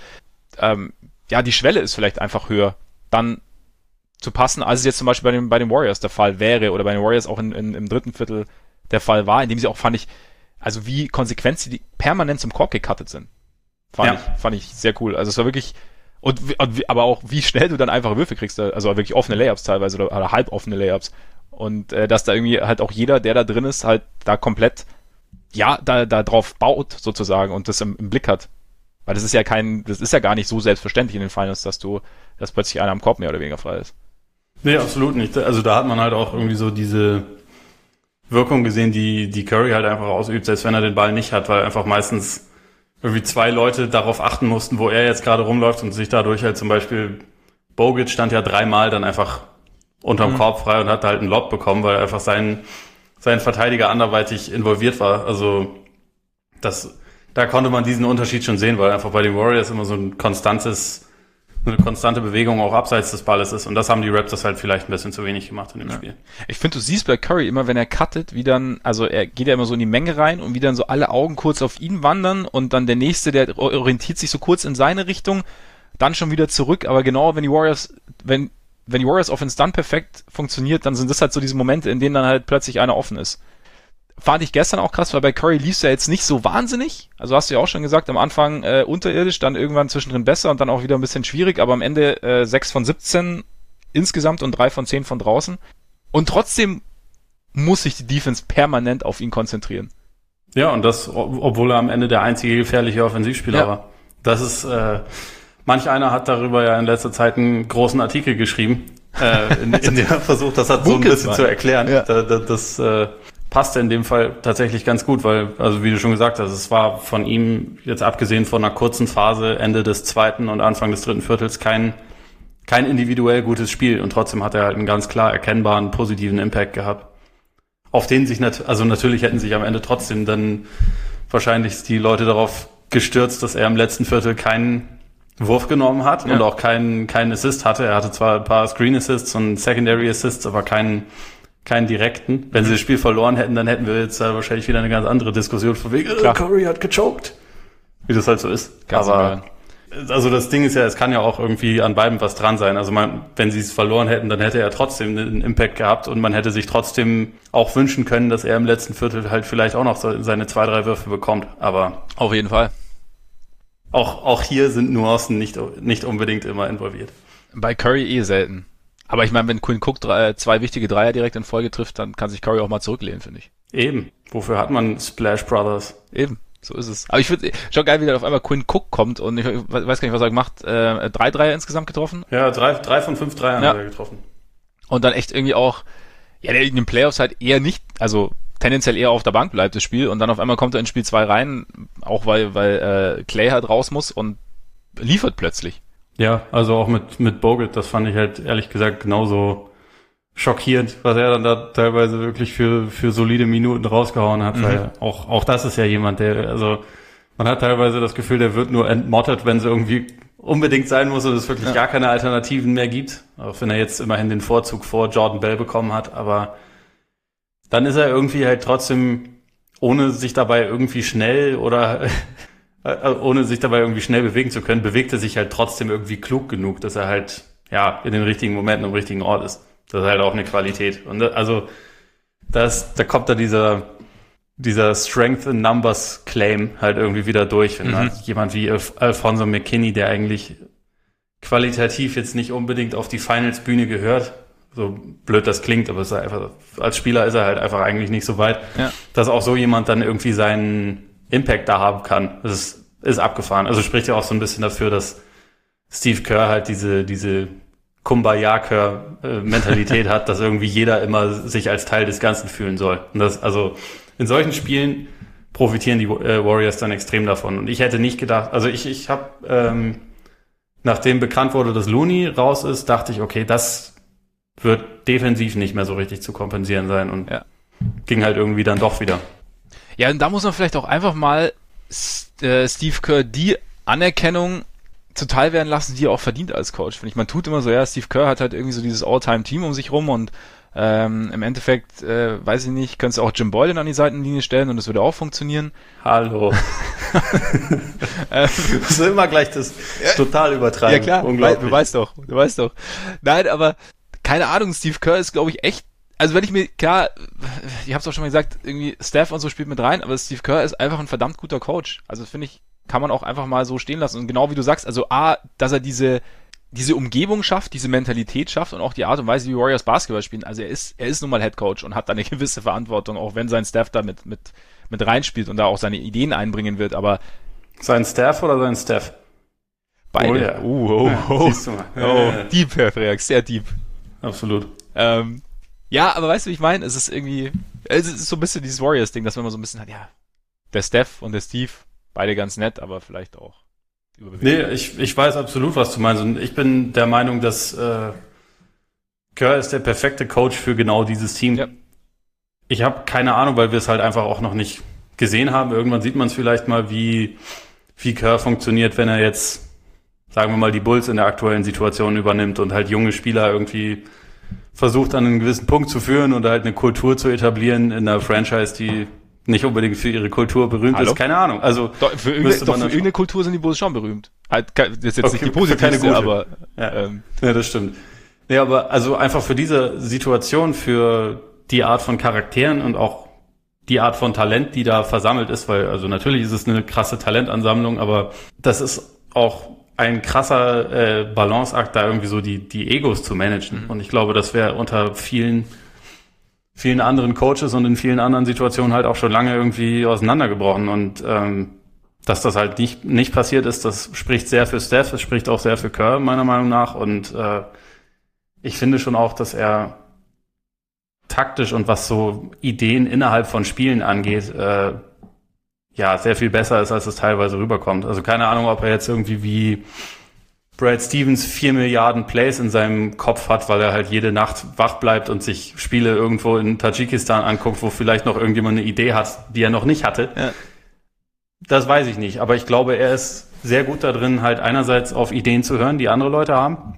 die Schwelle ist vielleicht einfach höher, dann zu passen, als es jetzt zum Beispiel bei den Warriors der Fall wäre oder bei den Warriors auch im dritten Viertel der Fall war, indem sie auch, fand ich, also wie konsequent sie permanent zum Korb gecuttet sind. Fand ich sehr cool. Also es war wirklich, aber auch wie schnell du dann einfach Würfe kriegst, also wirklich offene Layups teilweise oder halb offene Layups. Und dass da irgendwie halt auch jeder, der da drin ist, halt da komplett, da drauf baut sozusagen und das im Blick hat. Weil das ist ja gar nicht so selbstverständlich in den Finals, dass plötzlich einer am Korb mehr oder weniger frei ist. Nee, absolut nicht. Also da hat man halt auch irgendwie so diese Wirkung gesehen, die Curry halt einfach ausübt, selbst wenn er den Ball nicht hat, weil einfach meistens irgendwie zwei Leute darauf achten mussten, wo er jetzt gerade rumläuft und sich dadurch halt zum Beispiel Bogut stand ja 3-mal dann einfach unterm Korb frei und hat halt einen Lob bekommen, weil einfach sein Verteidiger anderweitig involviert war. Also da konnte man diesen Unterschied schon sehen, weil einfach bei den Warriors immer so eine konstante Bewegung auch abseits des Balles ist. Und das haben die Raptors halt vielleicht ein bisschen zu wenig gemacht in dem Spiel. Ich finde, du siehst bei Curry immer, wenn er cuttet, wie dann, also er geht ja immer so in die Menge rein und wie dann so alle Augen kurz auf ihn wandern und dann der Nächste, der orientiert sich so kurz in seine Richtung, dann schon wieder zurück. Aber genau, wenn die Warriors Offense dann perfekt funktioniert, dann sind das halt so diese Momente, in denen dann halt plötzlich einer offen ist. Fand ich gestern auch krass, weil bei Curry lief's ja jetzt nicht so wahnsinnig. Also hast du ja auch schon gesagt, am Anfang unterirdisch, dann irgendwann zwischendrin besser und dann auch wieder ein bisschen schwierig, aber am Ende 6 von 17 insgesamt und 3 von 10 von draußen. Und trotzdem muss sich die Defense permanent auf ihn konzentrieren. Ja, und das, obwohl er am Ende der einzige gefährliche Offensivspieler war. Das ist, manch einer hat darüber ja in letzter Zeit einen großen Artikel geschrieben, in dem er versucht, das hat so ein bisschen zu erklären. Ja. Das passte in dem Fall tatsächlich ganz gut, weil, also wie du schon gesagt hast, es war von ihm, jetzt abgesehen von einer kurzen Phase, Ende des zweiten und Anfang des dritten Viertels, kein individuell gutes Spiel und trotzdem hat er halt einen ganz klar erkennbaren positiven Impact gehabt. Auf den sich natürlich hätten sich am Ende trotzdem dann wahrscheinlich die Leute darauf gestürzt, dass er im letzten Viertel keinen Wurf genommen hat und auch keinen Assist hatte. Er hatte zwar ein paar Screen Assists und Secondary Assists, aber keinen direkten. Wenn sie das Spiel verloren hätten, dann hätten wir jetzt wahrscheinlich wieder eine ganz andere Diskussion von wegen, Curry hat gechoked. Wie das halt so ist. Ganz aber also das Ding ist ja, es kann ja auch irgendwie an beidem was dran sein. Also wenn sie es verloren hätten, dann hätte er trotzdem einen Impact gehabt und man hätte sich trotzdem auch wünschen können, dass er im letzten Viertel halt vielleicht auch noch seine 2-3 Würfe bekommt. Aber auf jeden Fall. Auch hier sind Nuancen nicht unbedingt immer involviert. Bei Curry selten. Aber ich meine, wenn Quinn Cook 2 wichtige Dreier direkt in Folge trifft, dann kann sich Curry auch mal zurücklehnen, finde ich. Eben. Wofür hat man Splash Brothers? Eben. So ist es. Aber ich finde schon geil, wie da auf einmal Quinn Cook kommt und ich weiß gar nicht, was er gemacht. 3 Dreier insgesamt getroffen? Ja, 3 von 5 Dreiern hat er getroffen. Und dann echt irgendwie auch, ja, der in den Playoffs halt eher nicht, also tendenziell eher auf der Bank bleibt, das Spiel. Und dann auf einmal kommt er in Spiel 2 rein, auch weil Clay halt raus muss und liefert plötzlich. Ja, also auch mit Bogut, das fand ich halt ehrlich gesagt genauso schockierend, was er dann da teilweise wirklich für solide Minuten rausgehauen hat, weil auch das ist ja jemand, also man hat teilweise das Gefühl, der wird nur entmottet, wenn es irgendwie unbedingt sein muss und es wirklich gar keine Alternativen mehr gibt, auch wenn er jetzt immerhin den Vorzug vor Jordan Bell bekommen hat, aber dann ist er irgendwie halt trotzdem, ohne sich dabei irgendwie schnell bewegen zu können, bewegt er sich halt trotzdem irgendwie klug genug, dass er halt in den richtigen Momenten am richtigen Ort ist. Das ist halt auch eine Qualität. Und also da kommt da dieser Strength in Numbers Claim halt irgendwie wieder durch. Wenn man jemand wie Alfonso McKinney, der eigentlich qualitativ jetzt nicht unbedingt auf die Finals-Bühne gehört, so blöd das klingt, aber es ist einfach, als Spieler ist er halt einfach eigentlich nicht so weit, dass auch so jemand dann irgendwie seinen Impact da haben kann. Das ist abgefahren. Also spricht ja auch so ein bisschen dafür, dass Steve Kerr halt diese Kumbaya-Mentalität hat, dass irgendwie jeder immer sich als Teil des Ganzen fühlen soll. Und das, also in solchen Spielen profitieren die Warriors dann extrem davon. Und ich hätte nicht gedacht, also ich habe, nachdem bekannt wurde, dass Looney raus ist, dachte ich, okay, das wird defensiv nicht mehr so richtig zu kompensieren sein. Und ging halt irgendwie dann doch wieder. Ja, und da muss man vielleicht auch einfach mal Steve Kerr die Anerkennung zuteil werden lassen, die er auch verdient als Coach. Finde ich, man tut immer so, Steve Kerr hat halt irgendwie so dieses All-Time-Team um sich rum und im Endeffekt, weiß ich nicht, könntest du auch Jim Boylan an die Seitenlinie stellen und das würde auch funktionieren. Hallo. Das ist immer gleich das total übertreiben. Ja klar, du weißt doch. Nein, aber keine Ahnung, Steve Kerr ist, glaube ich, echt, also wenn ich mir, klar, ich habe es auch schon mal gesagt, irgendwie Steph und so spielt mit rein, aber Steve Kerr ist einfach ein verdammt guter Coach. Also finde ich, kann man auch einfach mal so stehen lassen. Und genau wie du sagst, also dass er diese Umgebung schafft, diese Mentalität schafft und auch die Art und Weise, wie Warriors Basketball spielen. Also er ist nun mal Head Coach und hat da eine gewisse Verantwortung, auch wenn sein Staff da mit reinspielt und da auch seine Ideen einbringen wird, aber sein Staff oder sein Steph? Beide. Siehst du mal. Deep, Herr Freak, sehr deep. absolut. Ja, aber weißt du, wie ich meine? Es ist so ein bisschen dieses Warriors-Ding, dass man immer so ein bisschen hat, ja, der Steph und der Steve, beide ganz nett, aber vielleicht auch überbewegt. Nee, ich weiß absolut, was du meinst. Und ich bin der Meinung, dass Kerr ist der perfekte Coach für genau dieses Team. Ja. Ich habe keine Ahnung, weil wir es halt einfach auch noch nicht gesehen haben. Irgendwann sieht man es vielleicht mal, wie Kerr funktioniert, wenn er jetzt, sagen wir mal, die Bulls in der aktuellen Situation übernimmt und halt junge Spieler irgendwie versucht, an einen gewissen Punkt zu führen und halt eine Kultur zu etablieren in einer Franchise, die nicht unbedingt für ihre Kultur berühmt ist. Keine Ahnung. Also für irgendeine Kultur sind die Bulls schon berühmt. Halt, das ist jetzt nicht die positivste, gute. Aber ja, das stimmt. Ja, aber also einfach für diese Situation, für die Art von Charakteren und auch die Art von Talent, die da versammelt ist, weil also natürlich ist es eine krasse Talentansammlung, aber das ist auch ein krasser Balanceakt, da irgendwie so die Egos zu managen. Und ich glaube, das wäre unter vielen anderen Coaches und in vielen anderen Situationen halt auch schon lange irgendwie auseinandergebrochen. Und dass das halt nicht passiert ist, das spricht sehr für Steph, es spricht auch sehr für Kerr, meiner Meinung nach. Und ich finde schon auch, dass er taktisch und was so Ideen innerhalb von Spielen angeht, sehr viel besser ist, als es teilweise rüberkommt. Also keine Ahnung, ob er jetzt irgendwie wie Brad Stevens 4 Milliarden Plays in seinem Kopf hat, weil er halt jede Nacht wach bleibt und sich Spiele irgendwo in Tadschikistan anguckt, wo vielleicht noch irgendjemand eine Idee hat, die er noch nicht hatte. Ja. Das weiß ich nicht, aber ich glaube, er ist sehr gut da drin, halt einerseits auf Ideen zu hören, die andere Leute haben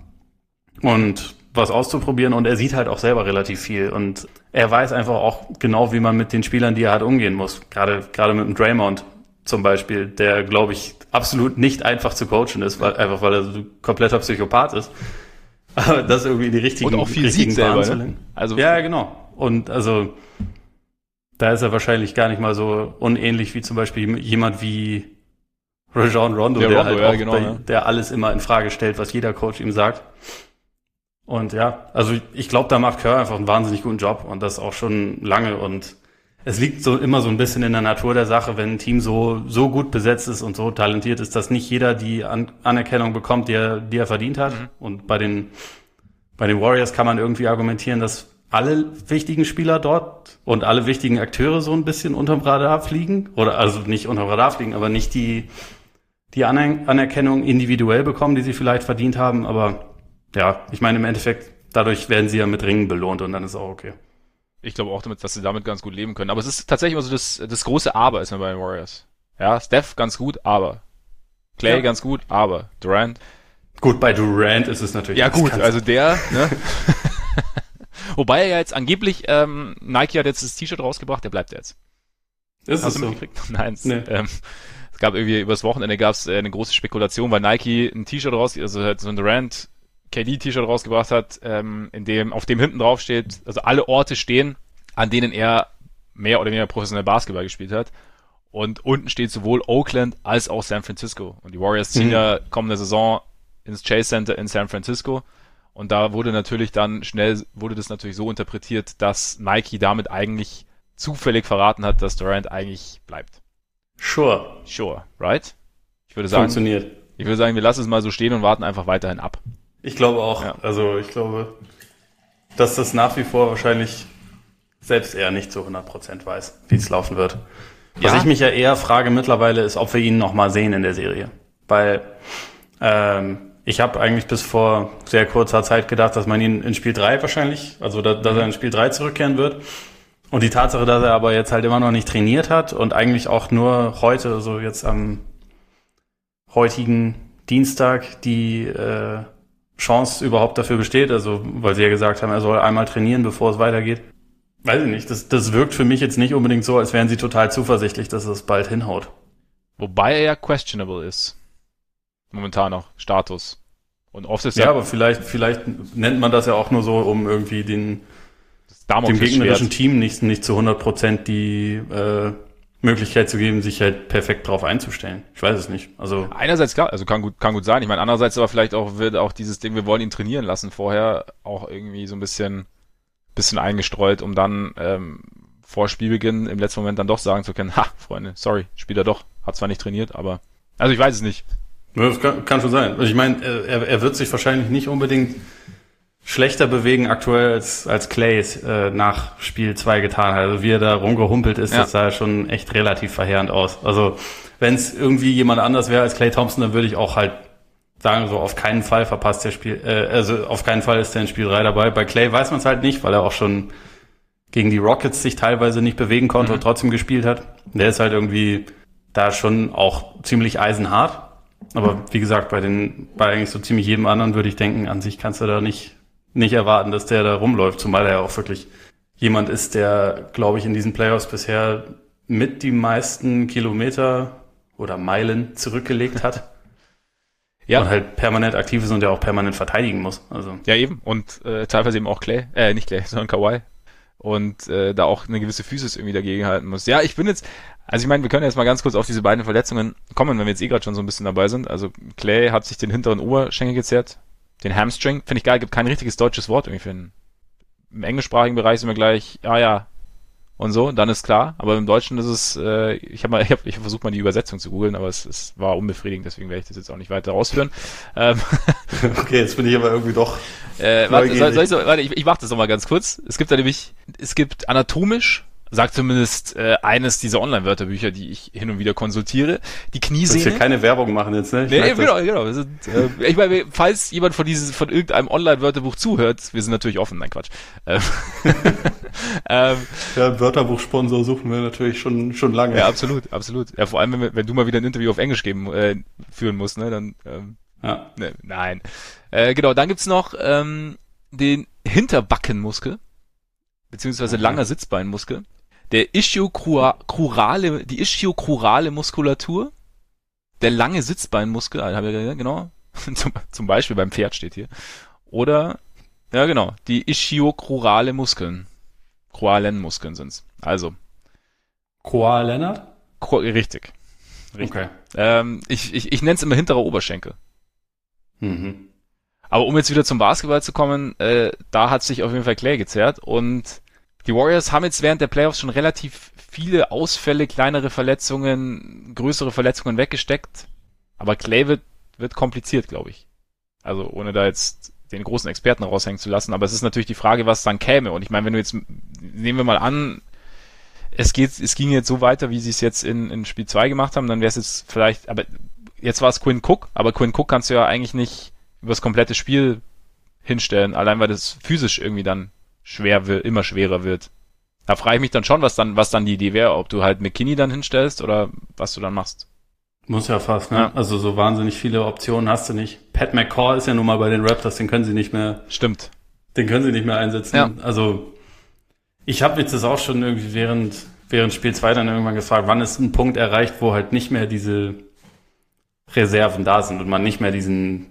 und was auszuprobieren, und er sieht halt auch selber relativ viel und er weiß einfach auch genau, wie man mit den Spielern, die er hat, umgehen muss. Gerade mit dem Draymond zum Beispiel, der, glaube ich, absolut nicht einfach zu coachen ist, weil er so ein kompletter Psychopath ist. Aber das irgendwie die richtigen, und auch viel sieht selber, ne? Also ja, genau. Und also da ist er wahrscheinlich gar nicht mal so unähnlich wie zum Beispiel jemand wie Rajon Rondo, der alles immer in Frage stellt, was jeder Coach ihm sagt. Und ja, also ich glaube, da macht Kerr einfach einen wahnsinnig guten Job und das auch schon lange. Und es liegt immer so ein bisschen in der Natur der Sache, wenn ein Team so gut besetzt ist und so talentiert ist, dass nicht jeder die Anerkennung bekommt, die er verdient hat. Mhm. Und bei den Warriors kann man irgendwie argumentieren, dass alle wichtigen Spieler dort und alle wichtigen Akteure so ein bisschen unterm Radar fliegen. Oder also nicht unterm Radar fliegen, aber nicht die Anerkennung individuell bekommen, die sie vielleicht verdient haben. Aber ja, ich meine im Endeffekt, dadurch werden sie ja mit Ringen belohnt und dann ist auch okay. Ich glaube auch, dass sie damit ganz gut leben können. Aber es ist tatsächlich immer so das große Aber ist mir bei den Warriors. Ja, Steph ganz gut, aber. Clay ganz gut, aber. Durant. Gut, bei Durant ist es natürlich. Ja gut, also der, ne? Wobei er ja jetzt angeblich, Nike hat jetzt das T-Shirt rausgebracht, der bleibt jetzt. Ist Hast es du so? mitgekriegt? Nein. Nee. Es gab irgendwie übers Wochenende eine große Spekulation, weil Nike ein T-Shirt also halt so ein Durant KD-T-Shirt rausgebracht hat, auf dem hinten drauf steht, also alle Orte stehen, an denen er mehr oder weniger professionell Basketball gespielt hat. Und unten steht sowohl Oakland als auch San Francisco. Und die Warriors ziehen ja kommende Saison ins Chase Center in San Francisco. Und da wurde das natürlich so interpretiert, dass Nike damit eigentlich zufällig verraten hat, dass Durant eigentlich bleibt. Sure, right? Funktioniert. Ich würde sagen, wir lassen es mal so stehen und warten einfach weiterhin ab. Ich glaube auch. Ja. Also ich glaube, dass das nach wie vor wahrscheinlich selbst er nicht zu 100% weiß, wie es laufen wird. Was ich mich ja eher frage mittlerweile ist, ob wir ihn noch mal sehen in der Serie. Weil ich habe eigentlich bis vor sehr kurzer Zeit gedacht, dass man ihn in Spiel 3 wahrscheinlich, also dass er in Spiel 3 zurückkehren wird. Und die Tatsache, dass er aber jetzt halt immer noch nicht trainiert hat und eigentlich auch nur heute, also jetzt am heutigen Dienstag, die Chance überhaupt dafür besteht, also weil sie ja gesagt haben, er soll einmal trainieren, bevor es weitergeht. Weiß ich nicht, das wirkt für mich jetzt nicht unbedingt so, als wären sie total zuversichtlich, dass es bald hinhaut. Wobei er ja questionable ist. Momentan noch, Status. Und oft ist ja, aber vielleicht nennt man das ja auch nur so, um irgendwie dem gegnerischen Team nicht zu 100% die Möglichkeit zu geben, sich halt perfekt drauf einzustellen. Ich weiß es nicht. Also einerseits klar, also kann gut sein. Ich meine, andererseits aber vielleicht auch wird auch dieses Ding, wir wollen ihn trainieren lassen vorher, auch irgendwie so ein bisschen eingestreut, um dann vor Spielbeginn im letzten Moment dann doch sagen zu können, Freunde, sorry, spielt er doch, hat zwar nicht trainiert, aber also ich weiß es nicht. Ja, das kann schon sein. Also ich meine, er wird sich wahrscheinlich nicht unbedingt schlechter bewegen aktuell als Clay es nach Spiel 2 getan hat. Also wie er da rumgehumpelt ist, das sah schon echt relativ verheerend aus. Also wenn es irgendwie jemand anders wäre als Klay Thompson, dann würde ich auch halt sagen, so auf keinen Fall verpasst der Spiel, also auf keinen Fall ist der in Spiel 3 dabei. Bei Clay weiß man es halt nicht, weil er auch schon gegen die Rockets sich teilweise nicht bewegen konnte und trotzdem gespielt hat. Der ist halt irgendwie da schon auch ziemlich eisenhart. Aber wie gesagt, bei eigentlich so ziemlich jedem anderen würde ich denken, an sich kannst du da nicht erwarten, dass der da rumläuft, zumal er ja auch wirklich jemand ist, der, glaube ich, in diesen Playoffs bisher mit die meisten Kilometer oder Meilen zurückgelegt hat. Ja. Und halt permanent aktiv ist und der auch permanent verteidigen muss. Also. Ja, eben. Und teilweise eben auch Clay, nicht Clay, sondern Kawhi. Und da auch eine gewisse Physis irgendwie dagegen halten muss. Ja, ich bin jetzt, also ich meine, wir können jetzt mal ganz kurz auf diese beiden Verletzungen kommen, wenn wir jetzt gerade schon so ein bisschen dabei sind. Also Clay hat sich den hinteren Oberschenkel gezerrt, den Hamstring, finde ich geil, gibt kein richtiges deutsches Wort irgendwie für einen. Im englischsprachigen Bereich sind wir gleich, ja, und so, dann ist klar. Aber im Deutschen ist es, ich versuche mal die Übersetzung zu googeln, aber es war unbefriedigend, deswegen werde ich das jetzt auch nicht weiter ausführen. Okay, jetzt bin ich aber irgendwie doch. Ich mach das noch mal ganz kurz. Es gibt anatomisch, sagt zumindest eines dieser Online-Wörterbücher, die ich hin und wieder konsultiere, die Kniesehne. Du willst hier keine Werbung machen jetzt, ne? Nee, genau. Ich meine, falls jemand von irgendeinem Online-Wörterbuch zuhört, wir sind natürlich offen, nein, Quatsch. Ja, Wörterbuchsponsor suchen wir natürlich schon lange. Ja, absolut. Ja, vor allem, wenn du mal wieder ein Interview auf Englisch führen musst, ne, dann, ne, nein. Genau, dann gibt's noch, den Hinterbackenmuskel, beziehungsweise langer Sitzbeinmuskel, die ischiokrurale Muskulatur, der lange Sitzbeinmuskel, genau, zum Beispiel beim Pferd steht hier, oder, ja genau, die ischiokrurale Muskeln, Kroalenmuskeln sind's, also. Kawhi Leonard? Richtig. Okay. Ich nenne es immer hinterer Oberschenkel. Mhm. Aber um jetzt wieder zum Basketball zu kommen, da hat sich auf jeden Fall Clay gezerrt und die Warriors haben jetzt während der Playoffs schon relativ viele Ausfälle, kleinere Verletzungen, größere Verletzungen weggesteckt. Aber Clay wird kompliziert, glaube ich. Also ohne da jetzt den großen Experten raushängen zu lassen. Aber es ist natürlich die Frage, was dann käme. Und ich meine, wenn du jetzt, nehmen wir mal an, es ging jetzt so weiter, wie sie es jetzt in Spiel 2 gemacht haben, dann wäre es jetzt vielleicht, aber jetzt war es Quinn Cook, aber Quinn Cook kannst du ja eigentlich über das komplette Spiel hinstellen, allein weil das physisch irgendwie dann immer schwerer wird. Da frage ich mich dann schon, was dann die Idee wäre, ob du halt McKinney dann hinstellst oder was du dann machst. Muss ja fast, ne? Ja. Also so wahnsinnig viele Optionen hast du nicht. Pat McCaw ist ja nun mal bei den Raptors, den können sie nicht mehr. Stimmt. Den können sie nicht mehr einsetzen. Ja. Also ich habe jetzt das auch schon irgendwie während Spiel 2 dann irgendwann gefragt, wann ist ein Punkt erreicht, wo halt nicht mehr diese Reserven da sind und man nicht mehr diesen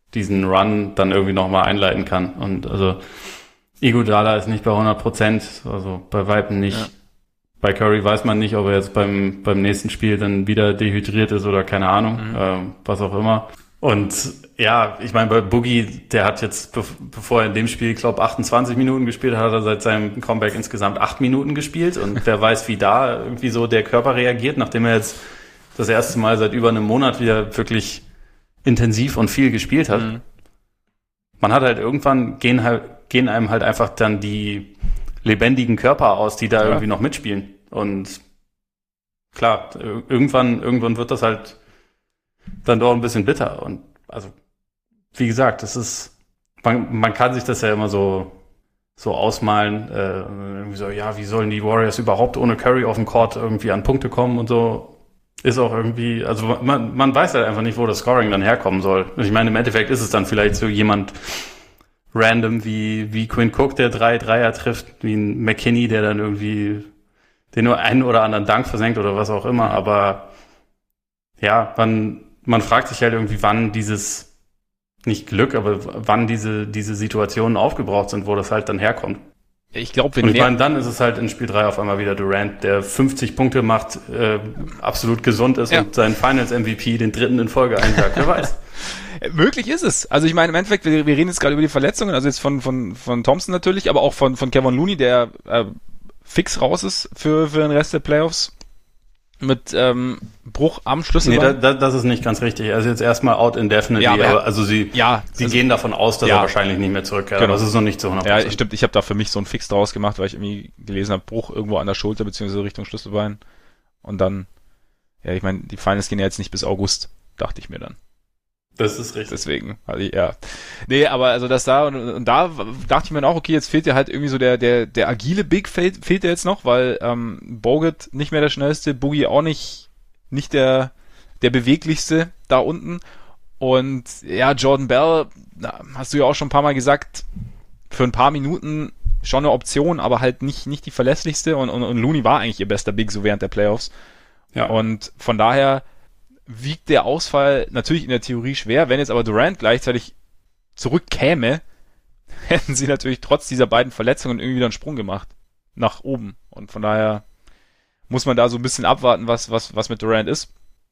Run dann irgendwie nochmal einleiten kann. Und also Iguodala ist nicht bei 100%, also bei Weitem nicht. Ja. Bei Curry weiß man nicht, ob er jetzt beim nächsten Spiel dann wieder dehydriert ist oder keine Ahnung, was auch immer. Und ja, ich meine, bei Boogie, der hat jetzt, bevor er in dem Spiel, glaube 28 Minuten gespielt hat, hat er seit seinem Comeback insgesamt 8 Minuten gespielt. Und wer weiß, wie da irgendwie so der Körper reagiert, nachdem er jetzt das erste Mal seit über einem Monat wieder wirklich intensiv und viel gespielt hat. Mhm. Man hat halt irgendwann gehen einem halt einfach dann die lebendigen Körper aus, die da irgendwie noch mitspielen. Und klar, irgendwann wird das halt dann doch ein bisschen bitter. Und also, wie gesagt, das ist, man kann sich das ja immer so ausmalen, irgendwie so, ja, wie sollen die Warriors überhaupt ohne Curry auf dem Court irgendwie an Punkte kommen und so. Ist auch irgendwie, also man weiß halt einfach nicht, wo das Scoring dann herkommen soll. Ich meine, im Endeffekt ist es dann vielleicht so jemand random wie Quinn Cook, der 3 Dreier trifft, wie ein McKinney, der dann irgendwie den nur einen oder anderen Dunk versenkt oder was auch immer. Aber ja, man fragt sich halt irgendwie, wann dieses, nicht Glück, aber wann diese Situationen aufgebraucht sind, wo das halt dann herkommt. Ich glaube, und ich meine, dann ist es halt in Spiel 3 auf einmal wieder Durant, der 50 Punkte macht, absolut gesund ist und seinen Finals-MVP den 3. in Folge einsagt. Wer weiß. Möglich ist es. Also ich meine, im Endeffekt, wir reden jetzt gerade über die Verletzungen, also jetzt von Thompson natürlich, aber auch von Kevin Looney, der fix raus ist für den Rest der Playoffs. mit Bruch am Schlüsselbein. Nee, das ist nicht ganz richtig. Also jetzt erstmal out indefinitely, aber also sie gehen davon aus, dass er wahrscheinlich nicht mehr zurückkehrt. Genau. Aber das ist noch nicht zu 100%. Ja, stimmt. Ich habe da für mich so einen Fix draus gemacht, weil ich irgendwie gelesen habe, Bruch irgendwo an der Schulter beziehungsweise Richtung Schlüsselbein. Und dann, ja, ich meine, die Finals gehen ja jetzt nicht bis August, dachte ich mir dann. Das ist richtig. Deswegen, also ja. Nee, aber also das da und da dachte ich mir auch, okay, jetzt fehlt ja halt irgendwie so der agile Big fehlt ja jetzt noch, weil Bogut nicht mehr der schnellste, Boogie auch nicht der beweglichste da unten. Und ja, Jordan Bell, hast du ja auch schon ein paar Mal gesagt, für ein paar Minuten schon eine Option, aber halt nicht die verlässlichste und Looney war eigentlich ihr bester Big so während der Playoffs. Ja. Und von daher wiegt der Ausfall natürlich in der Theorie schwer. Wenn jetzt aber Durant gleichzeitig zurückkäme, hätten sie natürlich trotz dieser beiden Verletzungen irgendwie wieder einen Sprung gemacht. Nach oben. Und von daher muss man da so ein bisschen abwarten, was mit Durant ist.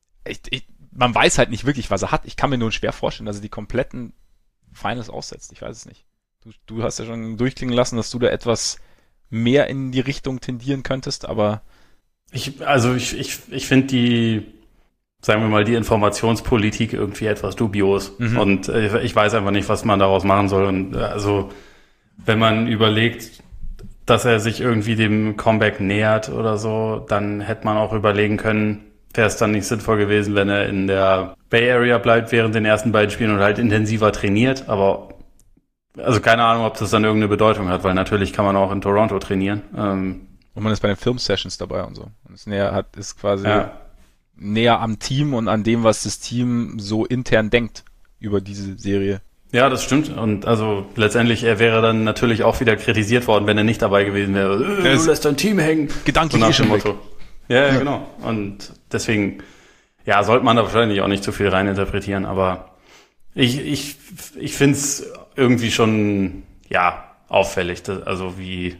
Man weiß halt nicht wirklich, was er hat. Ich kann mir nur schwer vorstellen, dass er die kompletten Finals aussetzt. Ich weiß es nicht. Du hast ja schon durchklingen lassen, dass du da etwas mehr in die Richtung tendieren könntest, aber Ich finde die, sagen wir mal, die Informationspolitik irgendwie etwas dubios. Mhm. Und ich weiß einfach nicht, was man daraus machen soll. Und also, wenn man überlegt, dass er sich irgendwie dem Comeback nähert oder so, dann hätte man auch überlegen können, wäre es dann nicht sinnvoll gewesen, wenn er in der Bay Area bleibt während den ersten beiden Spielen und halt intensiver trainiert. Aber also keine Ahnung, ob das dann irgendeine Bedeutung hat, weil natürlich kann man auch in Toronto trainieren. Und man ist bei den Film-Sessions dabei und so. Und ist quasi näher am Team und an dem, was das Team so intern denkt über diese Serie. Ja, das stimmt. Und also letztendlich, er wäre dann natürlich auch wieder kritisiert worden, wenn er nicht dabei gewesen wäre. Du lässt dein Team hängen. Gedanklich so schon Motto. Ja, genau. Und deswegen, ja, sollte man da wahrscheinlich auch nicht zu viel reininterpretieren. Aber ich finde es irgendwie schon, ja, auffällig. Also wie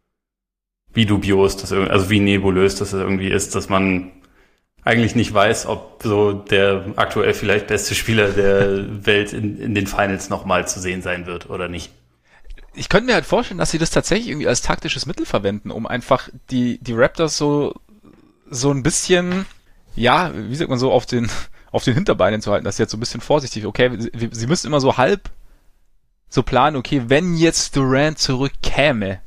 dubios das irgendwie, also wie nebulös das irgendwie ist, dass man eigentlich nicht weiß, ob so der aktuell vielleicht beste Spieler der Welt in den Finals nochmal zu sehen sein wird oder nicht. Ich könnte mir halt vorstellen, dass sie das tatsächlich irgendwie als taktisches Mittel verwenden, um einfach die Raptors so ein bisschen, ja, wie sagt man so, auf den Hinterbeinen zu halten, dass sie jetzt so ein bisschen vorsichtig, okay, sie müssen immer so halb so planen, okay, wenn jetzt Durant zurückkäme,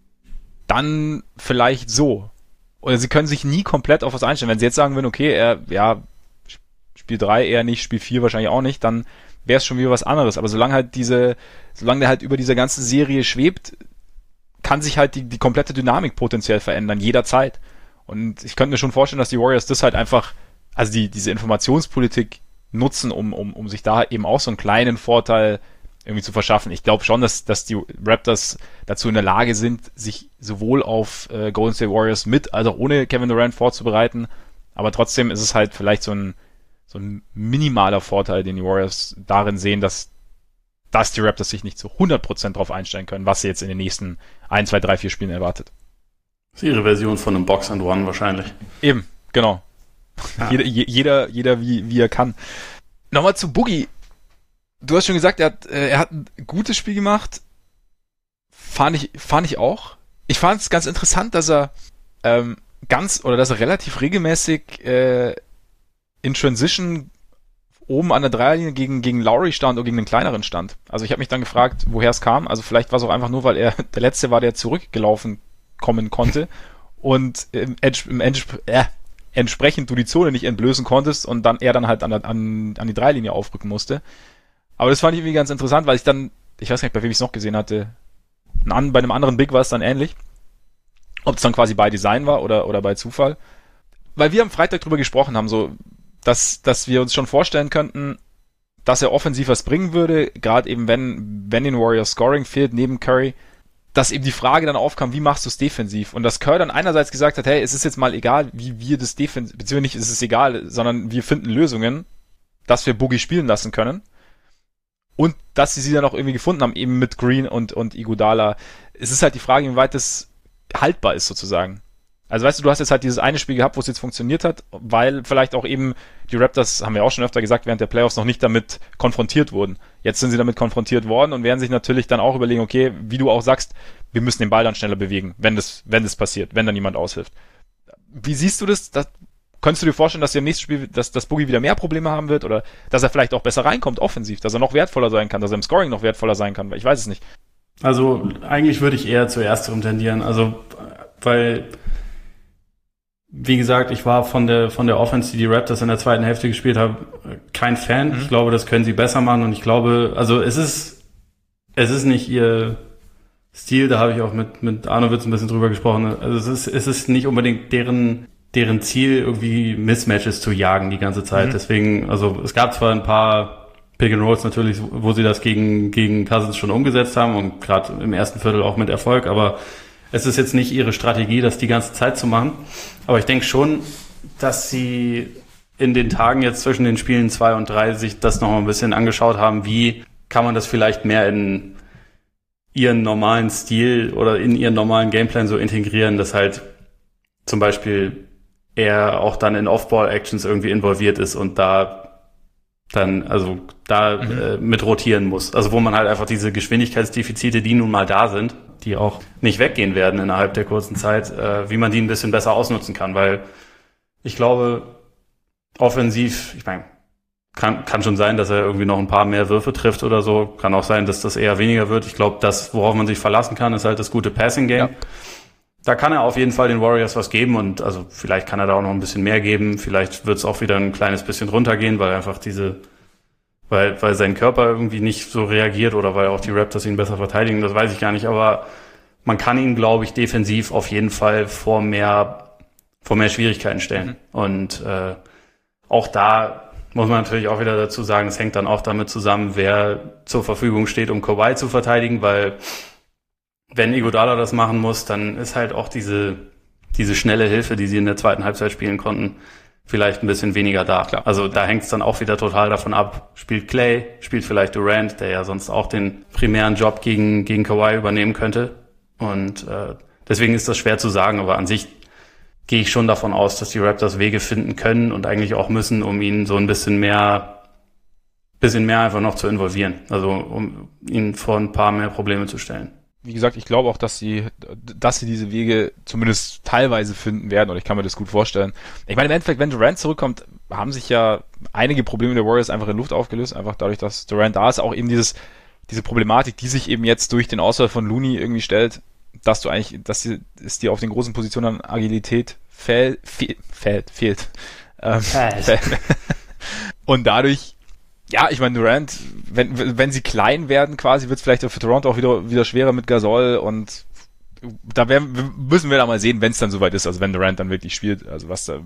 dann vielleicht so. Oder sie können sich nie komplett auf was einstellen. Wenn sie jetzt sagen würden, okay, Spiel 3 eher nicht, Spiel 4 wahrscheinlich auch nicht, dann wäre es schon wieder was anderes. Aber solange der halt über dieser ganzen Serie schwebt, kann sich halt die komplette Dynamik potenziell verändern, jederzeit. Und ich könnte mir schon vorstellen, dass die Warriors das halt einfach, also diese Informationspolitik nutzen, um sich da eben auch so einen kleinen Vorteil irgendwie zu verschaffen. Ich glaube schon, dass die Raptors dazu in der Lage sind, sich sowohl auf Golden State Warriors mit als auch ohne Kevin Durant vorzubereiten. Aber trotzdem ist es halt vielleicht so ein minimaler Vorteil, den die Warriors darin sehen, dass die Raptors sich nicht zu 100% drauf einstellen können, was sie jetzt in den nächsten 1, 2, 3, 4 Spielen erwartet. Das ist ihre Version von einem Box and One wahrscheinlich. Eben, genau. Ja. Jeder wie er kann. Nochmal zu Boogie. Du hast schon gesagt, er hat ein gutes Spiel gemacht. Fand ich auch. Ich fand es ganz interessant, dass er dass er relativ regelmäßig in Transition oben an der Dreierlinie gegen Lowry stand oder gegen den kleineren stand. Also ich habe mich dann gefragt, woher es kam. Also vielleicht war es auch einfach nur, weil er der Letzte war, der zurückgelaufen kommen konnte und entsprechend du die Zone nicht entblößen konntest und dann er dann halt an die Dreierlinie aufrücken musste. Aber das fand ich irgendwie ganz interessant, weil ich weiß nicht, bei wem ich es noch gesehen hatte, bei einem anderen Big war es dann ähnlich. Ob es dann quasi bei Design war oder bei Zufall. Weil wir am Freitag drüber gesprochen haben, so, dass wir uns schon vorstellen könnten, dass er offensiv was bringen würde, gerade eben wenn den Warriors Scoring fehlt, neben Curry, dass eben die Frage dann aufkam, wie machst du es defensiv? Und dass Kerr dann einerseits gesagt hat, hey, es ist jetzt mal egal, wie wir das defensiv, beziehungsweise nicht, es ist egal, sondern wir finden Lösungen, dass wir Boogie spielen lassen können. Und dass sie dann auch irgendwie gefunden haben, eben mit Green und Iguodala. Es ist halt die Frage, inwieweit das haltbar ist, sozusagen. Also weißt du hast jetzt halt dieses eine Spiel gehabt, wo es jetzt funktioniert hat, weil vielleicht auch eben die Raptors, haben wir auch schon öfter gesagt, während der Playoffs noch nicht damit konfrontiert wurden. Jetzt sind sie damit konfrontiert worden und werden sich natürlich dann auch überlegen, okay, wie du auch sagst, wir müssen den Ball dann schneller bewegen, wenn das passiert, wenn dann jemand aushilft. Wie siehst du das? könntest du dir vorstellen, dass im nächsten Spiel, dass Boogie wieder mehr Probleme haben wird oder dass er vielleicht auch besser reinkommt offensiv, dass er noch wertvoller sein kann, dass er im Scoring noch wertvoller sein kann, weil ich weiß es nicht. Also eigentlich würde ich eher zu ersterem tendieren, also weil, wie gesagt, ich war von der Offense, die Raptors in der zweiten Hälfte gespielt haben, kein Fan. Ich glaube, das können sie besser machen und ich glaube, also es ist nicht ihr Stil, da habe ich auch mit Arnowitz ein bisschen drüber gesprochen. Also es ist nicht unbedingt deren Ziel, irgendwie Mismatches zu jagen die ganze Zeit. Deswegen, also es gab zwar ein paar Pick and Rolls natürlich, wo sie das gegen Cousins schon umgesetzt haben und gerade im ersten Viertel auch mit Erfolg, aber es ist jetzt nicht ihre Strategie, das die ganze Zeit zu machen. Aber ich denke schon, dass sie in den Tagen jetzt zwischen den Spielen 2 und 3 sich das noch ein bisschen angeschaut haben, wie kann man das vielleicht mehr in ihren normalen Stil oder in ihren normalen Gameplan so integrieren, dass halt zum Beispiel er auch dann in Off-Ball-Actions irgendwie involviert ist und mit rotieren muss. Also wo man halt einfach diese Geschwindigkeitsdefizite, die nun mal da sind, die auch nicht weggehen werden innerhalb der kurzen Zeit, wie man die ein bisschen besser ausnutzen kann, weil ich glaube, offensiv, ich meine, kann schon sein, dass er irgendwie noch ein paar mehr Würfe trifft oder so. Kann auch sein, dass das eher weniger wird. Ich glaube, das, worauf man sich verlassen kann, ist halt das gute Passing-Game. Ja. Da kann er auf jeden Fall den Warriors was geben und also vielleicht kann er da auch noch ein bisschen mehr geben. Vielleicht wird es auch wieder ein kleines bisschen runtergehen, weil einfach weil sein Körper irgendwie nicht so reagiert oder weil auch die Raptors ihn besser verteidigen, das weiß ich gar nicht. Aber man kann ihn, glaube ich, defensiv auf jeden Fall vor mehr Schwierigkeiten stellen. Und auch da muss man natürlich auch wieder dazu sagen, es hängt dann auch damit zusammen, wer zur Verfügung steht, um Kawhi zu verteidigen, weil wenn Iguodala das machen muss, dann ist halt auch diese schnelle Hilfe, die sie in der zweiten Halbzeit spielen konnten, vielleicht ein bisschen weniger da. Klar. Also da hängt es dann auch wieder total davon ab, spielt Clay, spielt vielleicht Durant, der ja sonst auch den primären Job gegen Kawhi übernehmen könnte. Und deswegen ist das schwer zu sagen, aber an sich gehe ich schon davon aus, dass die Raptors Wege finden können und eigentlich auch müssen, um ihn so ein bisschen mehr einfach noch zu involvieren. Also um ihn vor ein paar mehr Probleme zu stellen. Wie gesagt, ich glaube auch, dass sie diese Wege zumindest teilweise finden werden, oder ich kann mir das gut vorstellen. Ich meine, im Endeffekt, wenn Durant zurückkommt, haben sich ja einige Probleme der Warriors einfach in Luft aufgelöst, einfach dadurch, dass Durant da ist, auch eben diese Problematik, die sich eben jetzt durch den Ausfall von Looney irgendwie stellt, dass es dir auf den großen Positionen an Agilität fehlt. Und dadurch, ja, ich meine, Durant, wenn sie klein werden quasi, wird es vielleicht für Toronto auch wieder schwerer mit Gasol und müssen wir da mal sehen, wenn es dann soweit ist, also wenn Durant dann wirklich spielt, also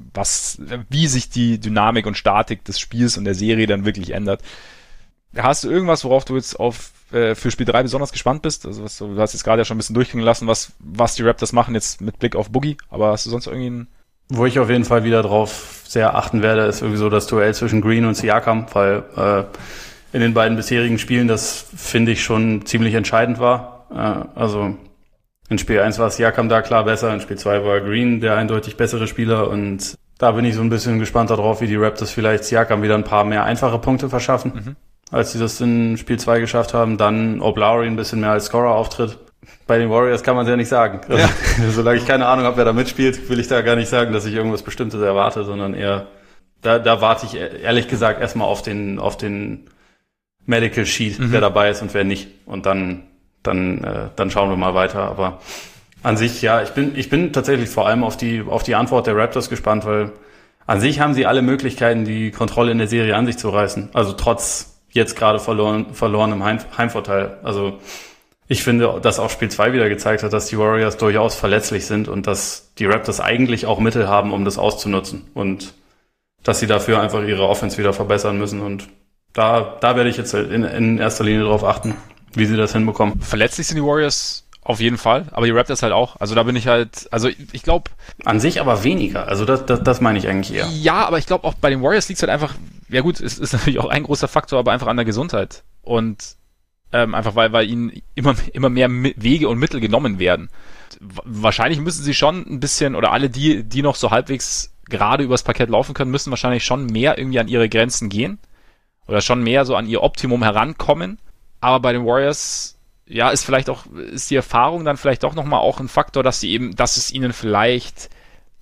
wie sich die Dynamik und Statik des Spiels und der Serie dann wirklich ändert. Hast du irgendwas, worauf du jetzt für Spiel 3 besonders gespannt bist? Also du hast jetzt gerade ja schon ein bisschen durchklingen lassen, was die Raptors machen jetzt mit Blick auf Boogie, aber hast du sonst irgendwie Wo ich auf jeden Fall wieder drauf sehr achten werde, ist irgendwie so das Duell zwischen Green und Siakam, weil in den beiden bisherigen Spielen das, finde ich, schon ziemlich entscheidend war. Also in Spiel 1 war Siakam da klar besser, in Spiel 2 war Green der eindeutig bessere Spieler und da bin ich so ein bisschen gespannt darauf, wie die Raptors vielleicht Siakam wieder ein paar mehr einfache Punkte verschaffen, als sie das in Spiel 2 geschafft haben. Dann ob Lowry ein bisschen mehr als Scorer auftritt. Bei den Warriors kann man es ja nicht sagen. Ja. Solange ich keine Ahnung habe, wer da mitspielt, will ich da gar nicht sagen, dass ich irgendwas Bestimmtes erwarte, sondern eher, da warte ich ehrlich gesagt erstmal auf den Medical Sheet, wer dabei ist und wer nicht. Und dann schauen wir mal weiter. Aber an sich, ja, ich bin tatsächlich vor allem auf die Antwort der Raptors gespannt, weil an sich haben sie alle Möglichkeiten, die Kontrolle in der Serie an sich zu reißen. Also trotz jetzt gerade verlorenem Heimvorteil. Also ich finde, dass auch Spiel 2 wieder gezeigt hat, dass die Warriors durchaus verletzlich sind und dass die Raptors eigentlich auch Mittel haben, um das auszunutzen. Und dass sie dafür einfach ihre Offense wieder verbessern müssen. Und da werde ich jetzt in erster Linie drauf achten, wie sie das hinbekommen. Verletzlich sind die Warriors auf jeden Fall, aber die Raptors halt auch. Also da bin ich halt, also ich glaube... An sich aber weniger, also das meine ich eigentlich eher. Ja, aber ich glaube auch bei den Warriors liegt es halt einfach, ja gut, es ist natürlich auch ein großer Faktor, aber einfach an der Gesundheit. Und einfach weil ihnen immer mehr Wege und Mittel genommen werden. Wahrscheinlich müssen sie schon ein bisschen, oder alle die noch so halbwegs gerade übers Parkett laufen können, müssen wahrscheinlich schon mehr irgendwie an ihre Grenzen gehen. Oder schon mehr so an ihr Optimum herankommen. Aber bei den Warriors, ja, ist die Erfahrung dann vielleicht doch nochmal auch ein Faktor, dass es ihnen vielleicht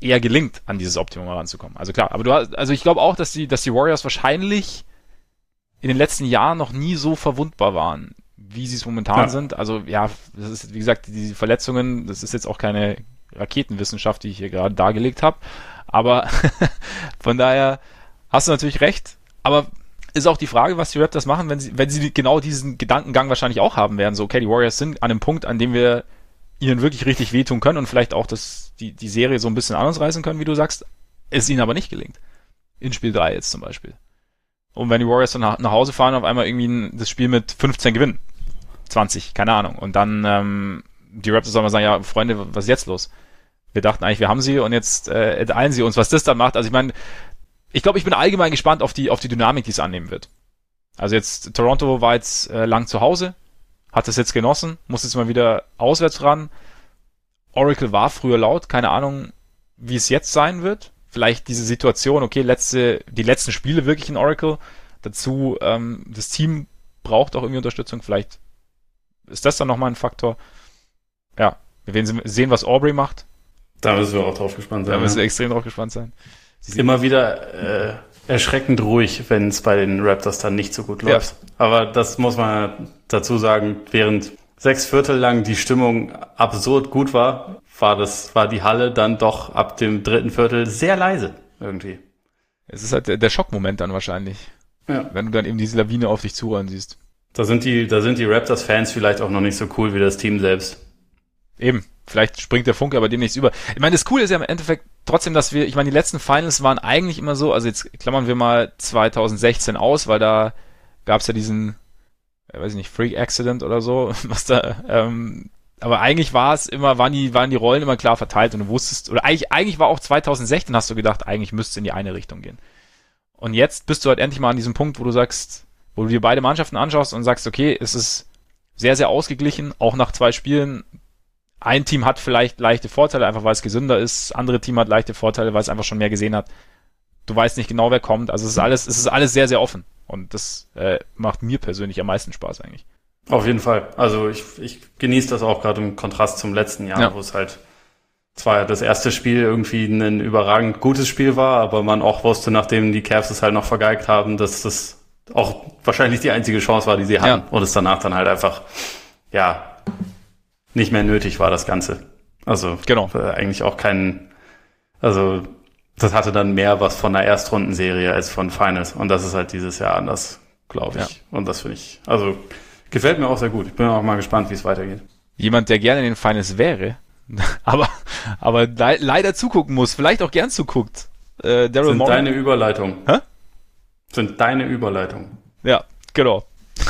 eher gelingt, an dieses Optimum heranzukommen. Also klar, aber also ich glaube auch, dass die Warriors wahrscheinlich in den letzten Jahren noch nie so verwundbar waren, wie sie es momentan sind. Also ja, das ist, wie gesagt, die Verletzungen, das ist jetzt auch keine Raketenwissenschaft, die ich hier gerade dargelegt habe, aber von daher hast du natürlich recht, aber ist auch die Frage, was die Raptors machen, wenn sie genau diesen Gedankengang wahrscheinlich auch haben werden, so okay, die Warriors sind an einem Punkt, an dem wir ihnen wirklich richtig wehtun können und vielleicht auch die Serie so ein bisschen an uns reißen können, wie du sagst, es ihnen aber nicht gelingt. In Spiel 3 jetzt zum Beispiel. Und wenn die Warriors dann nach Hause fahren, auf einmal irgendwie das Spiel mit 15 gewinnen. 20, keine Ahnung. Und dann die Raptors sollen mal sagen, ja, Freunde, was ist jetzt los? Wir dachten eigentlich, wir haben sie und jetzt enteilen sie uns, was das dann macht. Also ich meine, ich glaube, ich bin allgemein gespannt auf die Dynamik, die es annehmen wird. Also jetzt, Toronto war jetzt lang zu Hause, hat es jetzt genossen, muss jetzt mal wieder auswärts ran. Oracle war früher laut, keine Ahnung, wie es jetzt sein wird. Vielleicht diese Situation, okay, die letzten Spiele wirklich in Oracle. Dazu, das Team braucht auch irgendwie Unterstützung. Vielleicht ist das dann nochmal ein Faktor. Ja, wir werden sehen, was Aubrey macht. Da müssen wir auch drauf gespannt sein. Da müssen wir extrem drauf gespannt sein. Immer wieder erschreckend ruhig, wenn es bei den Raptors dann nicht so gut läuft. Ja. Aber das muss man dazu sagen, während 6 Viertel lang die Stimmung absurd gut war die Halle dann doch ab dem 3. Viertel sehr leise irgendwie. Es ist halt der Schockmoment dann wahrscheinlich. Ja. Wenn du dann eben diese Lawine auf dich zurollen siehst. Da sind die Raptors-Fans vielleicht auch noch nicht so cool wie das Team selbst. Eben. Vielleicht springt der Funke aber demnächst über. Ich meine, das Coole ist ja im Endeffekt trotzdem, dass die letzten Finals waren eigentlich immer so, also jetzt klammern wir mal 2016 aus, weil da gab es ja diesen, weiß ich nicht, Freak Accident oder so, was da, aber eigentlich waren die Rollen immer klar verteilt und du wusstest, oder eigentlich war auch 2016, hast du gedacht, eigentlich müsste es in die eine Richtung gehen. Und jetzt bist du halt endlich mal an diesem Punkt, wo du dir beide Mannschaften anschaust und sagst, okay, es ist sehr, sehr ausgeglichen, auch nach 2 Spielen. Ein Team hat vielleicht leichte Vorteile, einfach weil es gesünder ist. Das andere Team hat leichte Vorteile, weil es einfach schon mehr gesehen hat. Du weißt nicht genau, wer kommt. Also es ist alles sehr, sehr offen. Und das macht mir persönlich am meisten Spaß eigentlich. Auf jeden Fall. Also ich genieße das auch gerade im Kontrast zum letzten Jahr, wo es halt zwar das erste Spiel irgendwie ein überragend gutes Spiel war, aber man auch wusste, nachdem die Cavs es halt noch vergeigt haben, dass das auch wahrscheinlich die einzige Chance war, die sie hatten. Und es danach dann halt einfach, nicht mehr nötig war, das Ganze. Also eigentlich auch also das hatte dann mehr was von einer Erstrundenserie als von Finals. Und das ist halt dieses Jahr anders, glaube ich. Ja. Und das finde ich, also gefällt mir auch sehr gut. Ich bin auch mal gespannt, wie es weitergeht. Jemand, der gerne in den Finals wäre, aber leider zugucken muss, vielleicht auch gern zuguckt. Daryl Morey. Deine Überleitung. Hä? Sind deine Überleitung. Ja, genau.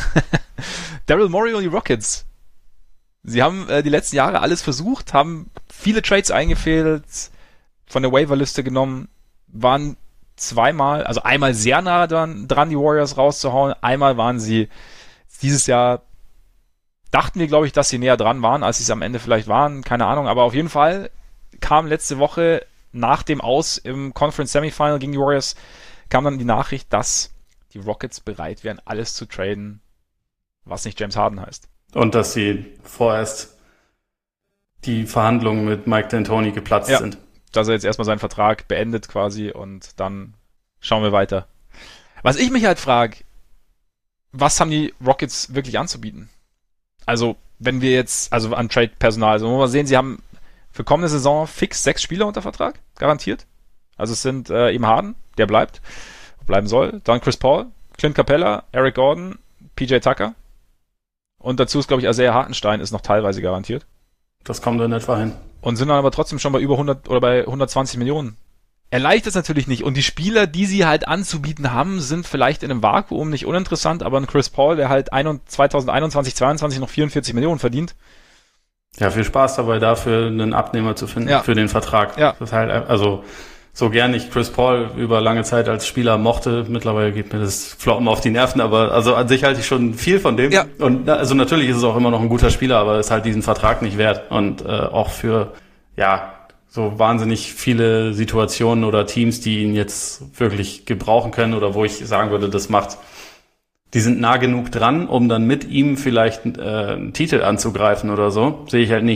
Daryl Morey und die Rockets. Sie haben die letzten Jahre alles versucht, haben viele Trades eingefädelt, von der Waiverliste genommen, waren zweimal, also einmal sehr nah dran, die Warriors rauszuhauen, einmal waren sie dieses Jahr, dachten wir, glaube ich, dass sie näher dran waren, als sie es am Ende vielleicht waren, keine Ahnung, aber auf jeden Fall kam letzte Woche nach dem Aus im Conference Semifinal gegen die Warriors, kam dann die Nachricht, dass die Rockets bereit wären, alles zu traden, was nicht James Harden heißt. Und dass sie vorerst die Verhandlungen mit Mike D'Antoni geplatzt sind. Dass er jetzt erstmal seinen Vertrag beendet quasi und dann schauen wir weiter. Was ich mich halt frage, was haben die Rockets wirklich anzubieten? Also, wenn wir jetzt, also an Trade-Personal, also wir sehen, sie haben für kommende Saison fix 6 Spieler unter Vertrag, garantiert. Also es sind eben Harden, der bleiben soll. Dann Chris Paul, Clint Capella, Eric Gordon, PJ Tucker. Und dazu ist, glaube ich, Isaiah Hartenstein ist noch teilweise garantiert. Das kommt dann etwa hin. Und sind dann aber trotzdem schon bei über 100 oder bei 120 Millionen. Erleichtert es natürlich nicht. Und die Spieler, die sie halt anzubieten haben, sind vielleicht in einem Vakuum nicht uninteressant, aber ein Chris Paul, der halt 2021, 22 noch 44 Millionen verdient. Ja, viel Spaß dabei, dafür einen Abnehmer zu finden für den Vertrag. Ja. Das ist halt, also so gern ich Chris Paul über lange Zeit als Spieler mochte, mittlerweile geht mir das Floppen auf die Nerven, aber also an sich halte ich schon viel von dem. Ja. Und also natürlich ist es auch immer noch ein guter Spieler, aber ist halt diesen Vertrag nicht wert. Und auch für, so wahnsinnig viele Situationen oder Teams, die ihn jetzt wirklich gebrauchen können oder wo ich sagen würde, die sind nah genug dran, um dann mit ihm vielleicht einen Titel anzugreifen oder so, sehe ich halt nicht.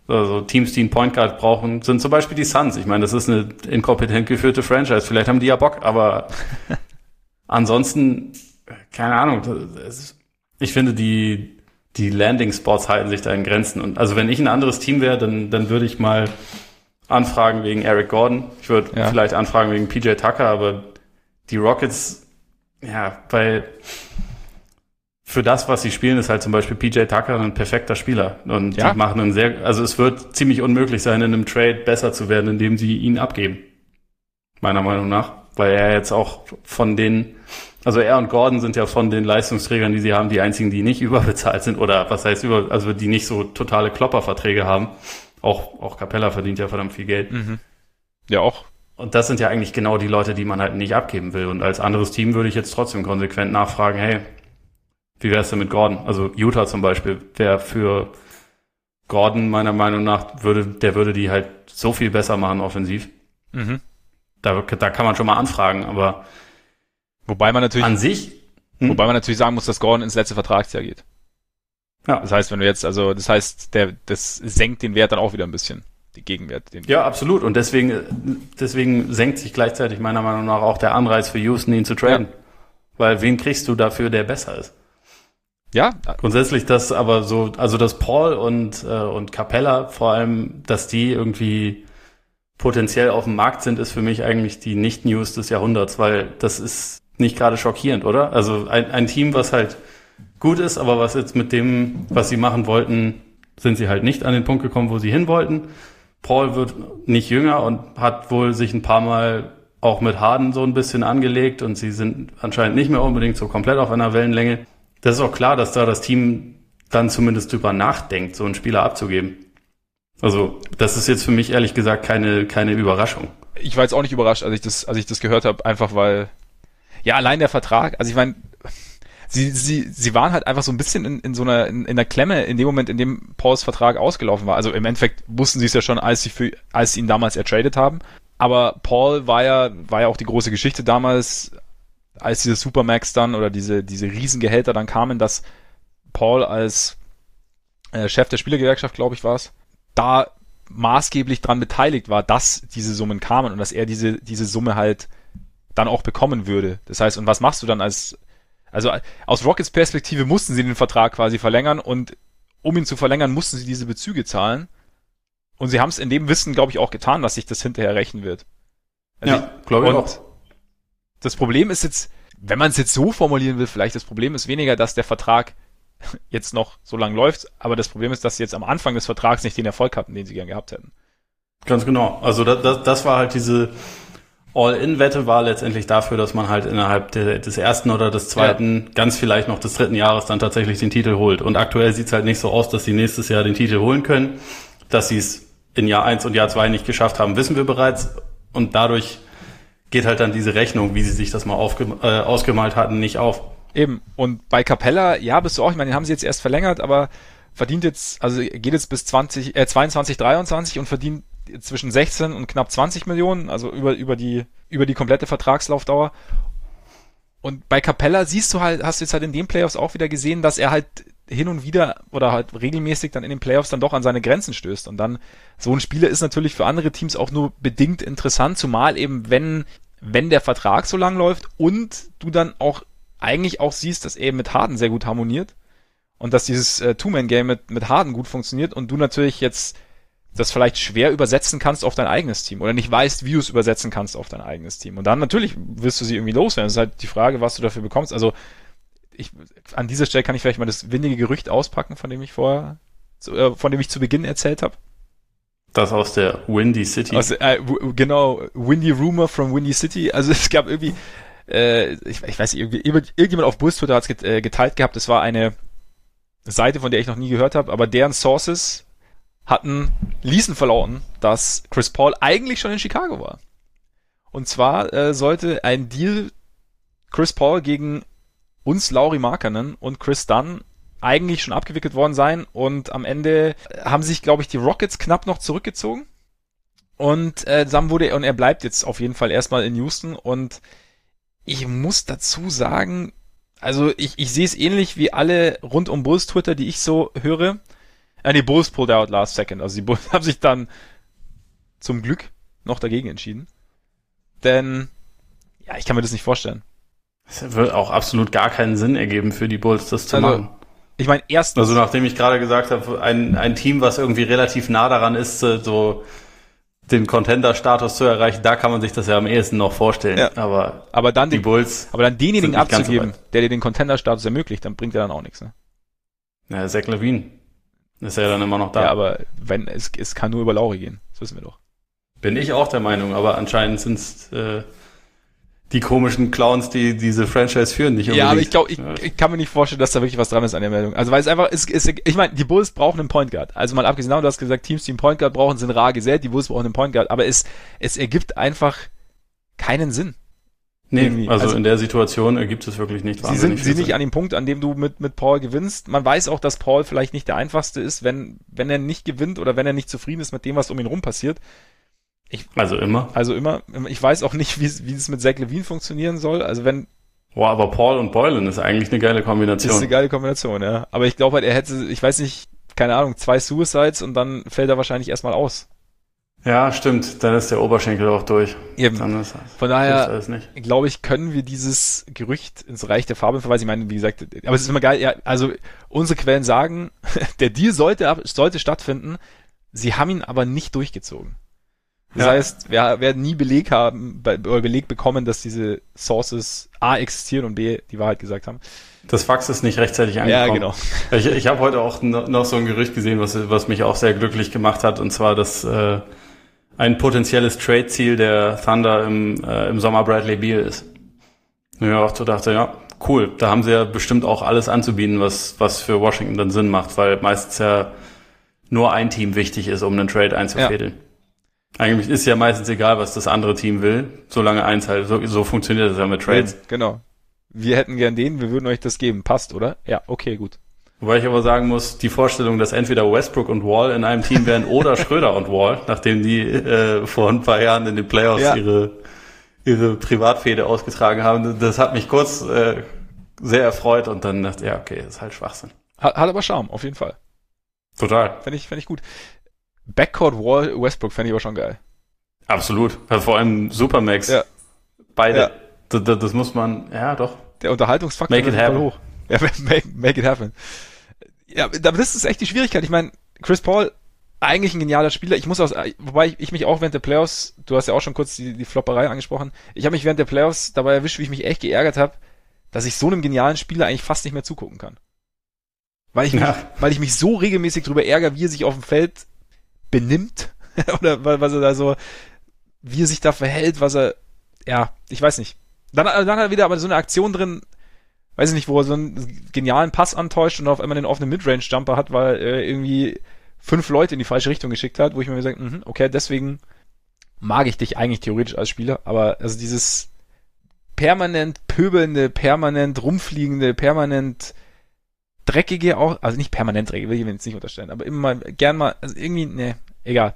Also Teams, die einen Point Guard brauchen, sind zum Beispiel die Suns. Ich meine, das ist eine inkompetent geführte Franchise. Vielleicht haben die ja Bock, aber ansonsten, keine Ahnung. Ich finde, die Landing-Spots halten sich da in Grenzen. Und also wenn ich ein anderes Team wäre, dann würde ich mal anfragen wegen Eric Gordon. Ich würde vielleicht anfragen wegen PJ Tucker, aber die Rockets, weil für das, was sie spielen, ist halt zum Beispiel PJ Tucker ein perfekter Spieler. Und die machen also es wird ziemlich unmöglich sein, in einem Trade besser zu werden, indem sie ihn abgeben. Meiner Meinung nach. Weil er jetzt auch also er und Gordon sind ja von den Leistungsträgern, die sie haben, die einzigen, die nicht überbezahlt sind oder was heißt also die nicht so totale Klopperverträge haben. Auch Capella verdient ja verdammt viel Geld. Mhm. Ja, auch. Und das sind ja eigentlich genau die Leute, die man halt nicht abgeben will. Und als anderes Team würde ich jetzt trotzdem konsequent nachfragen, hey, wie wär's denn mit Gordon? Also Utah zum Beispiel wäre für Gordon meiner Meinung nach, würde die halt so viel besser machen offensiv. Mhm. Da kann man schon mal anfragen, aber wobei man natürlich sagen muss, dass Gordon ins letzte Vertragsjahr geht. Ja. Das heißt, das senkt den Wert dann auch wieder ein bisschen, den Gegenwert. Ja, absolut. Und deswegen senkt sich gleichzeitig meiner Meinung nach auch der Anreiz für Houston, ihn zu traden. Ja. Weil wen kriegst du dafür, der besser ist? Ja. Grundsätzlich das aber so, also dass Paul und Capella vor allem, dass die irgendwie potenziell auf dem Markt sind, ist für mich eigentlich die Nicht-News des Jahrhunderts, weil das ist nicht gerade schockierend, oder? Also ein Team, was halt gut ist, aber was jetzt mit dem, was sie machen wollten, sind sie halt nicht an den Punkt gekommen, wo sie hin wollten. Paul wird nicht jünger und hat wohl sich ein paar Mal auch mit Harden so ein bisschen angelegt und sie sind anscheinend nicht mehr unbedingt so komplett auf einer Wellenlänge. Das ist auch klar, dass da das Team dann zumindest drüber nachdenkt, so einen Spieler abzugeben. Also das ist jetzt für mich ehrlich gesagt keine Überraschung. Ich war jetzt auch nicht überrascht, als ich das gehört habe, einfach weil allein der Vertrag, also ich meine, sie waren halt einfach so ein bisschen in der Klemme in dem Moment, in dem Pauls Vertrag ausgelaufen war. Also im Endeffekt wussten sie es ja schon, als sie ihn damals ertradet haben. Aber Paul war ja auch die große Geschichte damals, als diese Supermax dann oder diese Riesengehälter dann kamen, dass Paul als Chef der Spielergewerkschaft, glaube ich, war es, da maßgeblich dran beteiligt war, dass diese Summen kamen und dass er diese Summe halt dann auch bekommen würde. Das heißt, und was machst du dann also aus Rockets Perspektive mussten sie den Vertrag quasi verlängern und um ihn zu verlängern, mussten sie diese Bezüge zahlen. Und sie haben es in dem Wissen, glaube ich, auch getan, dass sich das hinterher rächen wird. Also glaube ich auch. Das Problem ist jetzt, wenn man es jetzt so formulieren will, vielleicht das Problem ist weniger, dass der Vertrag jetzt noch so lang läuft, aber das Problem ist, dass sie jetzt am Anfang des Vertrags nicht den Erfolg hatten, den sie gern gehabt hätten. Ganz genau. Also das war halt diese All-In-Wette war letztendlich dafür, dass man halt innerhalb des ersten oder des zweiten, ganz vielleicht noch des dritten Jahres dann tatsächlich den Titel holt. Und aktuell sieht es halt nicht so aus, dass sie nächstes Jahr den Titel holen können. Dass sie es in Jahr 1 und Jahr 2 nicht geschafft haben, wissen wir bereits. Und dadurch geht halt dann diese Rechnung, wie sie sich das mal ausgemalt hatten, nicht auf. Eben. Und bei Capella, bist du auch, ich meine, den haben sie jetzt erst verlängert, aber geht jetzt bis 22, 23 und verdient zwischen 16 und knapp 20 Millionen, also über die komplette Vertragslaufdauer. Und bei Capella hast du jetzt halt in den Playoffs auch wieder gesehen, dass er halt hin und wieder oder halt regelmäßig dann in den Playoffs dann doch an seine Grenzen stößt. Und dann, so ein Spieler ist natürlich für andere Teams auch nur bedingt interessant, zumal eben, wenn der Vertrag so lang läuft und du dann auch eigentlich auch siehst, dass er mit Harden sehr gut harmoniert und dass dieses Two-Man-Game mit Harden gut funktioniert und du natürlich jetzt das vielleicht schwer übersetzen kannst auf dein eigenes Team oder nicht weißt, wie du es übersetzen kannst auf dein eigenes Team. Und dann natürlich willst du sie irgendwie loswerden. Das ist halt die Frage, was du dafür bekommst. Also an dieser Stelle kann ich vielleicht mal das windige Gerücht auspacken, von dem ich zu Beginn erzählt habe. Das aus der Windy City. Genau, Windy Rumor from Windy City. Also es gab irgendwie, ich weiß nicht, irgendjemand auf Bulls Twitter hat es geteilt gehabt. Es war eine Seite, von der ich noch nie gehört habe, aber deren Sources ließen verlauten, dass Chris Paul eigentlich schon in Chicago war. Und zwar sollte ein Deal Chris Paul gegen uns Lauri Markkanen und Chris Dunn eigentlich schon abgewickelt worden sein und am Ende haben sich, glaube ich, die Rockets knapp noch zurückgezogen und er bleibt jetzt auf jeden Fall erstmal in Houston und ich muss dazu sagen, also ich sehe es ähnlich wie alle rund um Bulls Twitter, die ich so höre. Die Bulls pulled out last second. Also die Bulls haben sich dann zum Glück noch dagegen entschieden. Denn, ja, ich kann mir das nicht vorstellen. Es wird auch absolut gar keinen Sinn ergeben für die Bulls, das zu machen. Ich meine, erstens... Also nachdem ich gerade gesagt habe, ein Team, was irgendwie relativ nah daran ist, so den Contender-Status zu erreichen, da kann man sich das ja am ehesten noch vorstellen. Ja. Aber dann die Bulls... Aber dann denjenigen abzugeben, der dir den Contender-Status ermöglicht, dann bringt er dann auch nichts, ne? Ja, Zach LaVine ist ja dann immer noch da. Ja, aber es kann nur über Lauri gehen. Das wissen wir doch. Bin ich auch der Meinung, aber anscheinend sind es die komischen Clowns, die diese Franchise führen, nicht unbedingt. Ja, aber ich glaube, ich kann mir nicht vorstellen, dass da wirklich was dran ist an der Meldung. Also weil es einfach ich meine, die Bulls brauchen einen Point Guard. Also mal abgesehen davon, du hast gesagt, Teams, die einen Point Guard brauchen, sind rar gesät, die Bulls brauchen einen Point Guard, aber es ergibt einfach keinen Sinn. Nee, also in der Situation ergibt es wirklich nicht. Sie sind nicht an dem Punkt, an dem du mit Paul gewinnst. Man weiß auch, dass Paul vielleicht nicht der einfachste ist, wenn er nicht gewinnt oder wenn er nicht zufrieden ist mit dem, was um ihn rum passiert. Also immer. Ich weiß auch nicht, wie es mit Zach LaVine funktionieren soll. Also Boah, aber Paul und Boylen ist eigentlich eine geile Kombination. Ist eine geile Kombination, ja. Aber ich glaube halt, er hätte, ich weiß nicht, keine Ahnung, 2 Suicides und dann fällt er wahrscheinlich erstmal aus. Ja, stimmt. Dann ist der Oberschenkel auch durch. Eben. Von daher, glaube ich, können wir dieses Gerücht ins Reich der Fabeln verweisen. Ich meine, wie gesagt, aber es ist immer geil. Ja, also unsere Quellen sagen, der Deal sollte stattfinden. Sie haben ihn aber nicht durchgezogen. Das heißt, wir werden nie Beleg bekommen, dass diese Sources A existieren und B die Wahrheit gesagt haben. Das Fax ist nicht rechtzeitig angekommen. Ja, genau. Ich habe heute auch noch so ein Gerücht gesehen, was mich auch sehr glücklich gemacht hat, und zwar, dass ein potenzielles Trade-Ziel der Thunder im Sommer Bradley Beal ist. Und ich auch so dachte, ja, cool, da haben sie ja bestimmt auch alles anzubieten, was für Washington dann Sinn macht, weil meistens ja nur ein Team wichtig ist, um einen Trade einzufädeln. Ja. Eigentlich ist ja meistens egal, was das andere Team will, solange eins halt, so funktioniert das ja mit Trades. Genau. Wir hätten gern den, wir würden euch das geben. Passt, oder? Ja, okay, gut. Wobei ich aber sagen muss, die Vorstellung, dass entweder Westbrook und Wall in einem Team wären oder Schröder und Wall, nachdem die vor ein paar Jahren in den Playoffs ihre Privatfehde ausgetragen haben, das hat mich kurz sehr erfreut und dann dachte ich, ja, okay, das ist halt Schwachsinn. Hat aber Charme, auf jeden Fall. Total. Fänd ich gut. Backcourt Wall Westbrook fände ich aber schon geil. Absolut. Also vor allem Supermax. Ja. Beide. Ja. Das muss man, ja doch. Der Unterhaltungsfaktor ist voll hoch. Ja, make it happen. Ja, aber das ist echt die Schwierigkeit. Ich meine, Chris Paul, eigentlich ein genialer Spieler. Wobei ich mich auch während der Playoffs, du hast ja auch schon kurz die Flopperei angesprochen, ich habe mich während der Playoffs dabei erwischt, wie ich mich echt geärgert habe, dass ich so einem genialen Spieler eigentlich fast nicht mehr zugucken kann. Weil ich mich so regelmäßig drüber ärgere, wie er sich auf dem Feld benimmt oder was er da so, wie er sich da verhält, ich weiß nicht. Dann hat er wieder aber so eine Aktion drin, weiß ich nicht, wo er so einen genialen Pass antäuscht und auf einmal den offenen Midrange-Jumper hat, weil er irgendwie 5 Leute in die falsche Richtung geschickt hat, wo ich mir gesagt, okay, deswegen mag ich dich eigentlich theoretisch als Spieler, aber also dieses permanent pöbelnde, permanent rumfliegende, permanent dreckige auch, also nicht permanent dreckig, will ich mir jetzt nicht unterstellen, aber immer mal, also irgendwie, egal.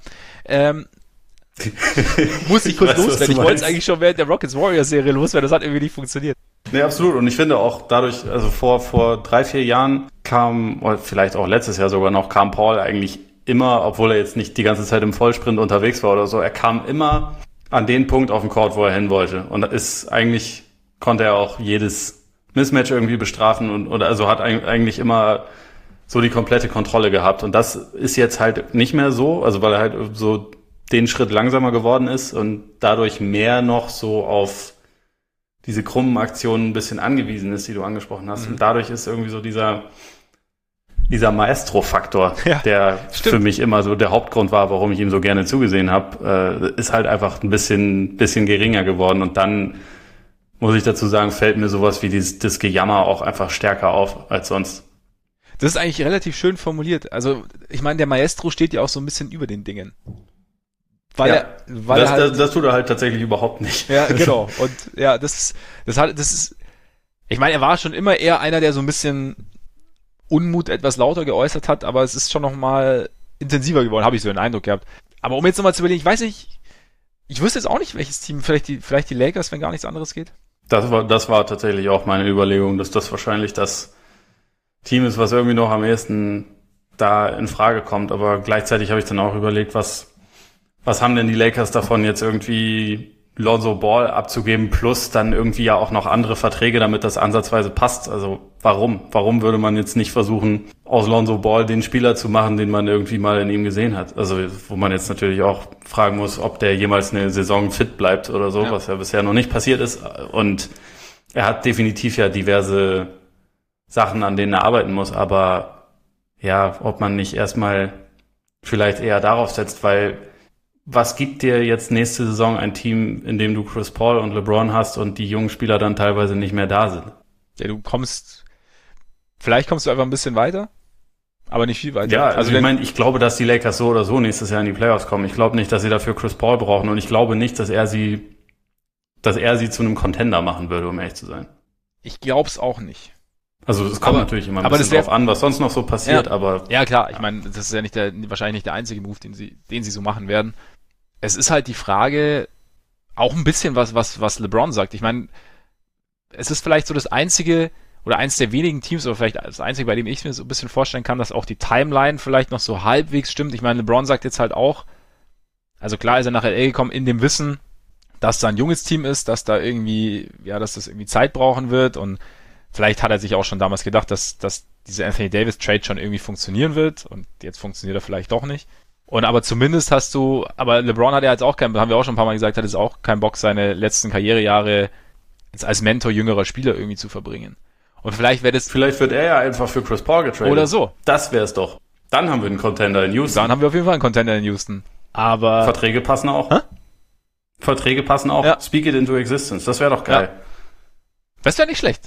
Muss ich kurz loswerden. Ich wollte es eigentlich schon während der Rockets Warriors Serie loswerden, das hat irgendwie nicht funktioniert. Nee, absolut. Und ich finde auch dadurch, also vor 3-4 Jahren oder vielleicht auch letztes Jahr sogar noch, kam Paul eigentlich immer, obwohl er jetzt nicht die ganze Zeit im Vollsprint unterwegs war oder so, er kam immer an den Punkt auf dem Court, wo er hin wollte. Und konnte er auch jedes Mismatch irgendwie bestrafen oder also hat eigentlich immer so die komplette Kontrolle gehabt. Und das ist jetzt halt nicht mehr so, also weil er halt so den Schritt langsamer geworden ist und dadurch mehr noch so auf diese krummen Aktionen ein bisschen angewiesen ist, die du angesprochen hast. Und dadurch ist irgendwie so dieser Maestro-Faktor, der für mich immer so der Hauptgrund war, warum ich ihm so gerne zugesehen habe, ist halt einfach ein bisschen geringer geworden. Und dann muss ich dazu sagen, fällt mir sowas wie das Gejammer auch einfach stärker auf als sonst. Das ist eigentlich relativ schön formuliert. Also, ich meine, der Maestro steht ja auch so ein bisschen über den Dingen. Das tut er halt tatsächlich überhaupt nicht. Ja, genau. Und ja, das ist, ich meine, er war schon immer eher einer, der so ein bisschen Unmut etwas lauter geäußert hat, aber es ist schon noch mal intensiver geworden, habe ich so den Eindruck gehabt. Aber um jetzt nochmal zu überlegen, ich weiß nicht, ich wüsste jetzt auch nicht, welches Team, vielleicht die Lakers, wenn gar nichts anderes geht. Das war tatsächlich auch meine Überlegung, dass das wahrscheinlich das Team ist, was irgendwie noch am ehesten da in Frage kommt. Aber gleichzeitig habe ich dann auch überlegt, was haben denn die Lakers davon, jetzt irgendwie Lonzo Ball abzugeben, plus dann irgendwie ja auch noch andere Verträge, damit das ansatzweise passt. Also warum? Warum würde man jetzt nicht versuchen, aus Lonzo Ball den Spieler zu machen, den man irgendwie mal in ihm gesehen hat? Also wo man jetzt natürlich auch fragen muss, ob der jemals eine Saison fit bleibt oder so, was ja bisher noch nicht passiert ist. Und er hat definitiv ja diverse Sachen, an denen er arbeiten muss. Aber ja, ob man nicht erstmal vielleicht eher darauf setzt, weil was gibt dir jetzt nächste Saison ein Team, in dem du Chris Paul und LeBron hast und die jungen Spieler dann teilweise nicht mehr da sind? Ja, vielleicht kommst du einfach ein bisschen weiter, aber nicht viel weiter. Ja, also ich glaube, dass die Lakers so oder so nächstes Jahr in die Playoffs kommen. Ich glaube nicht, dass sie dafür Chris Paul brauchen und ich glaube nicht, dass er sie zu einem Contender machen würde, um ehrlich zu sein. Ich glaube es auch nicht. Also es kommt natürlich immer ein bisschen drauf an, was sonst noch so passiert, aber... Ja, klar, ich meine, das ist ja wahrscheinlich nicht der einzige Move, den sie so machen werden. Es ist halt die Frage, auch ein bisschen was LeBron sagt. Ich meine, es ist vielleicht so das einzige oder eins der wenigen Teams, oder vielleicht das einzige, bei dem ich mir so ein bisschen vorstellen kann, dass auch die Timeline vielleicht noch so halbwegs stimmt. Ich meine, LeBron sagt jetzt halt auch, also klar ist er nach LA gekommen in dem Wissen, dass da ein junges Team ist, dass da irgendwie, ja, dass das irgendwie Zeit brauchen wird und vielleicht hat er sich auch schon damals gedacht, dass diese Anthony Davis Trade schon irgendwie funktionieren wird und jetzt funktioniert er vielleicht doch nicht. Und aber zumindest aber LeBron hat ja jetzt auch haben wir auch schon ein paar Mal gesagt, hat jetzt auch keinen Bock, seine letzten Karrierejahre jetzt als Mentor jüngerer Spieler irgendwie zu verbringen. Und vielleicht wird er ja einfach für Chris Paul getradet. Oder so. Das wär's doch. Dann haben wir einen Contender in Houston. Dann haben wir auf jeden Fall einen Contender in Houston. Aber Verträge passen auch. Hä? Verträge passen auch. Ja. Speak it into existence. Das wäre doch geil. Ja. Das wäre nicht schlecht.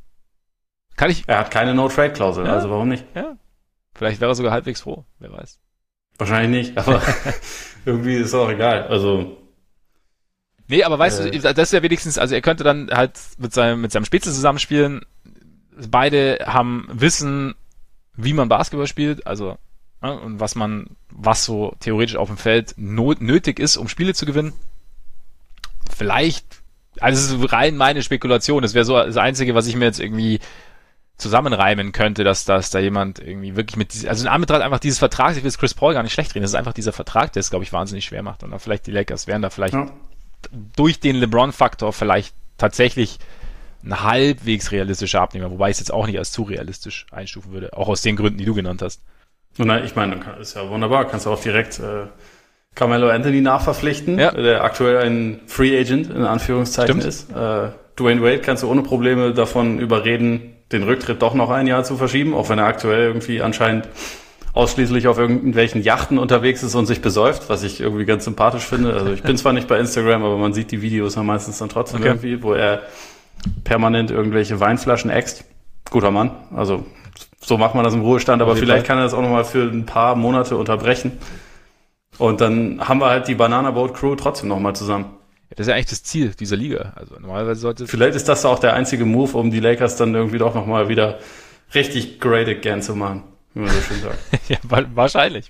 Er hat keine No-Trade-Klausel, also warum nicht? Ja. Vielleicht wäre er sogar halbwegs froh, wer weiß. Wahrscheinlich nicht, aber irgendwie ist es auch egal. Also. Nee, aber weißt du, das ist ja wenigstens, also er könnte dann halt mit seinem Spitzel zusammenspielen. Beide haben Wissen, wie man Basketball spielt, also und was so theoretisch auf dem Feld nötig ist, um Spiele zu gewinnen. Vielleicht, also es ist rein meine Spekulation, das wäre so das Einzige, was ich mir jetzt irgendwie zusammenreimen könnte, dass da jemand irgendwie wirklich also in Anbetracht einfach dieses Vertrags, ich will jetzt Chris Paul gar nicht schlecht reden, das ist einfach dieser Vertrag, der es, glaube ich, wahnsinnig schwer macht. Und dann vielleicht die Lakers wären da vielleicht durch den LeBron-Faktor vielleicht tatsächlich ein halbwegs realistischer Abnehmer, wobei ich es jetzt auch nicht als zu realistisch einstufen würde, auch aus den Gründen, die du genannt hast. Nein, ich meine, ist ja wunderbar, kannst du auch direkt Carmelo Anthony nachverpflichten, der aktuell ein Free Agent in Anführungszeichen ist. Dwayne Wade kannst du ohne Probleme davon überreden, den Rücktritt doch noch ein Jahr zu verschieben, auch wenn er aktuell irgendwie anscheinend ausschließlich auf irgendwelchen Yachten unterwegs ist und sich besäuft, was ich irgendwie ganz sympathisch finde. Also ich bin zwar nicht bei Instagram, aber man sieht die Videos ja meistens dann trotzdem irgendwie, wo er permanent irgendwelche Weinflaschen äxt. Guter Mann, also so macht man das im Ruhestand, aber vielleicht kann er das auch nochmal für ein paar Monate unterbrechen. Und dann haben wir halt die Banana Boat Crew trotzdem nochmal zusammen. Ja, das ist ja eigentlich das Ziel dieser Liga. Also normalerweise vielleicht ist das auch der einzige Move, um die Lakers dann irgendwie doch nochmal wieder richtig great again zu machen, wie man so schön sagt. Ja, wahrscheinlich.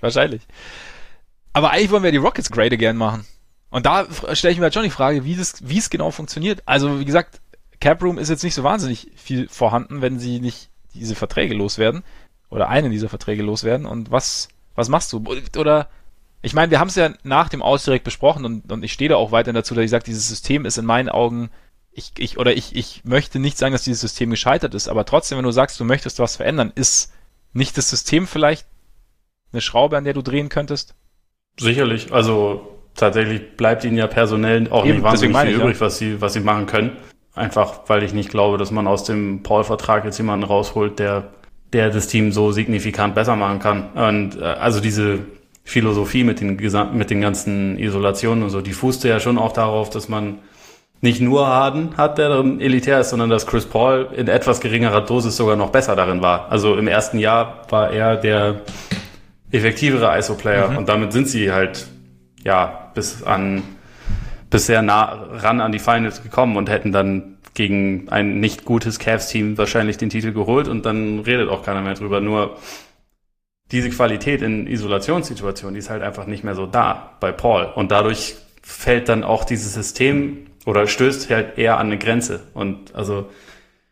Aber eigentlich wollen wir die Rockets great again machen. Und da stelle ich mir halt schon die Frage, wie es genau funktioniert. Also wie gesagt, Cap Room ist jetzt nicht so wahnsinnig viel vorhanden, wenn sie nicht diese Verträge loswerden oder einen dieser Verträge loswerden. Und was machst du? Oder ich meine, wir haben es ja nach dem Aus direkt besprochen und ich stehe da auch weiterhin dazu, dass ich sage, dieses System ist in meinen Augen, ich möchte nicht sagen, dass dieses System gescheitert ist, aber trotzdem, wenn du sagst, du möchtest was verändern, ist nicht das System vielleicht eine Schraube, an der du drehen könntest? Sicherlich, also tatsächlich bleibt ihnen ja personell auch nicht wahnsinnig viel übrig, was sie machen können. Einfach, weil ich nicht glaube, dass man aus dem Paul-Vertrag jetzt jemanden rausholt, der das Team so signifikant besser machen kann. Und also diese Philosophie mit den ganzen Isolationen und so, die fußte ja schon auch darauf, dass man nicht nur Harden hat, der dann elitär ist, sondern dass Chris Paul in etwas geringerer Dosis sogar noch besser darin war. Also im ersten Jahr war er der effektivere ISO-Player und damit sind sie halt bis sehr nah ran an die Finals gekommen und hätten dann gegen ein nicht gutes Cavs-Team wahrscheinlich den Titel geholt und dann redet auch keiner mehr drüber. Nur diese Qualität in Isolationssituationen, die ist halt einfach nicht mehr so da bei Paul. Und dadurch fällt dann auch dieses System oder stößt halt eher an eine Grenze. Und also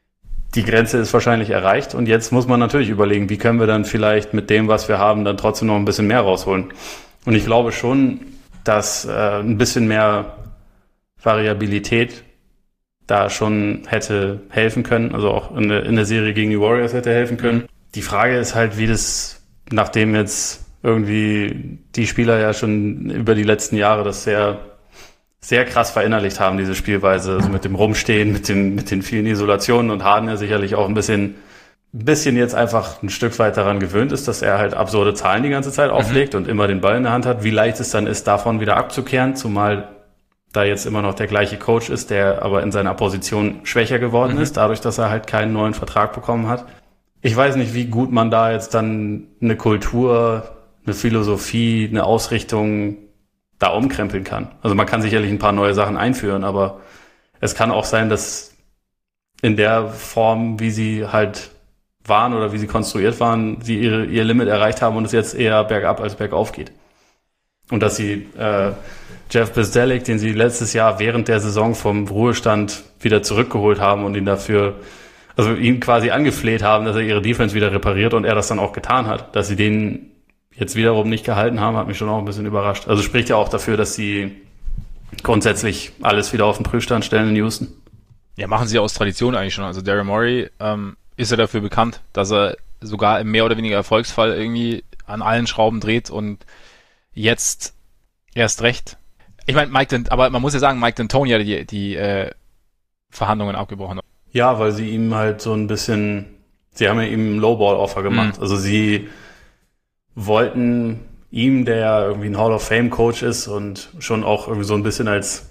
die Grenze ist wahrscheinlich erreicht und jetzt muss man natürlich überlegen, wie können wir dann vielleicht mit dem, was wir haben, dann trotzdem noch ein bisschen mehr rausholen. Und ich glaube schon, dass ein bisschen mehr Variabilität da schon hätte helfen können, also auch in der Serie gegen die Warriors hätte helfen können. Die Frage ist halt, wie das, nachdem jetzt irgendwie die Spieler ja schon über die letzten Jahre das sehr, sehr krass verinnerlicht haben, diese Spielweise, also mit dem Rumstehen, mit den vielen Isolationen und Harden ja sicherlich auch ein bisschen jetzt einfach ein Stück weit daran gewöhnt ist, dass er halt absurde Zahlen die ganze Zeit auflegt und immer den Ball in der Hand hat, wie leicht es dann ist, davon wieder abzukehren, zumal da jetzt immer noch der gleiche Coach ist, der aber in seiner Position schwächer geworden ist, dadurch, dass er halt keinen neuen Vertrag bekommen hat. Ich weiß nicht, wie gut man da jetzt dann eine Kultur, eine Philosophie, eine Ausrichtung da umkrempeln kann. Also man kann sicherlich ein paar neue Sachen einführen, aber es kann auch sein, dass in der Form, wie sie halt waren oder wie sie konstruiert waren, sie ihr Limit erreicht haben und es jetzt eher bergab als bergauf geht. Und dass sie Jeff Bzdelik, den sie letztes Jahr während der Saison vom Ruhestand wieder zurückgeholt haben und ihn quasi angefleht haben, dass er ihre Defense wieder repariert und er das dann auch getan hat. Dass sie den jetzt wiederum nicht gehalten haben, hat mich schon auch ein bisschen überrascht. Also spricht ja auch dafür, dass sie grundsätzlich alles wieder auf den Prüfstand stellen in Houston. Ja, machen sie aus Tradition eigentlich schon. Also Daryl Morey ist ja dafür bekannt, dass er sogar im mehr oder weniger Erfolgsfall irgendwie an allen Schrauben dreht und jetzt erst recht. Ich meine, aber man muss ja sagen, Mike D'Antoni hat die Verhandlungen abgebrochen. Ja, weil sie ihm halt so ein bisschen, sie haben ja ihm ein Lowball-Offer gemacht. Also sie wollten ihm, der irgendwie ein Hall of Fame Coach ist und schon auch irgendwie so ein bisschen als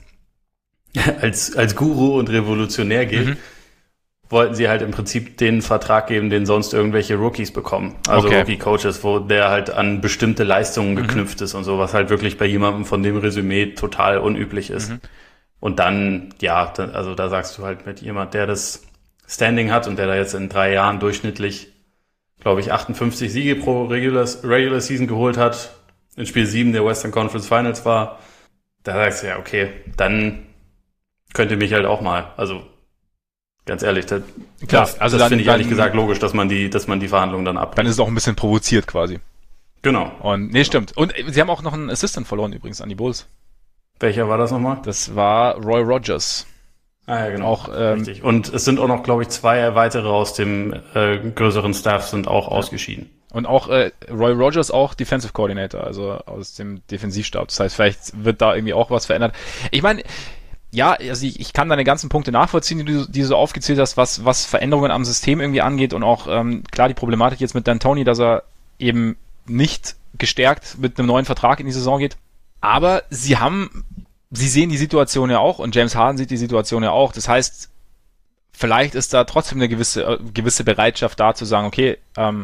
Guru und Revolutionär gilt, wollten sie halt im Prinzip den Vertrag geben, den sonst irgendwelche Rookies bekommen. Also Rookie-Coaches, wo der halt an bestimmte Leistungen geknüpft ist und so, was halt wirklich bei jemandem von dem Resümee total unüblich ist. Und dann, also da sagst du halt mit jemand, der das Standing hat und der da jetzt in 3 Jahren durchschnittlich, glaube ich, 58 Siege pro Regular Season geholt hat, in Spiel 7 der Western Conference Finals war, da sagst du ja, okay, dann könnt ihr mich halt auch mal, also ganz ehrlich, das finde ich ehrlich gesagt logisch, dass man die Verhandlungen dann abbricht. Dann ist es auch ein bisschen provoziert quasi. Genau. Und nee, stimmt. Und sie haben auch noch einen Assistant verloren übrigens an die Bulls. Welcher war das nochmal? Das war Roy Rogers. Ah ja, genau. Auch, richtig. Und es sind auch noch, glaube ich, 2 weitere aus dem größeren Staff sind auch ausgeschieden. Und auch Roy Rogers auch Defensive Coordinator, also aus dem Defensivstab. Das heißt, vielleicht wird da irgendwie auch was verändert. Ich meine, ja, also ich kann deine ganzen Punkte nachvollziehen, die du so aufgezählt hast, was Veränderungen am System irgendwie angeht und auch klar die Problematik jetzt mit D'Antoni, dass er eben nicht gestärkt mit einem neuen Vertrag in die Saison geht. Aber sie sehen die Situation ja auch und James Harden sieht die Situation ja auch. Das heißt, vielleicht ist da trotzdem eine gewisse Bereitschaft da zu sagen, okay,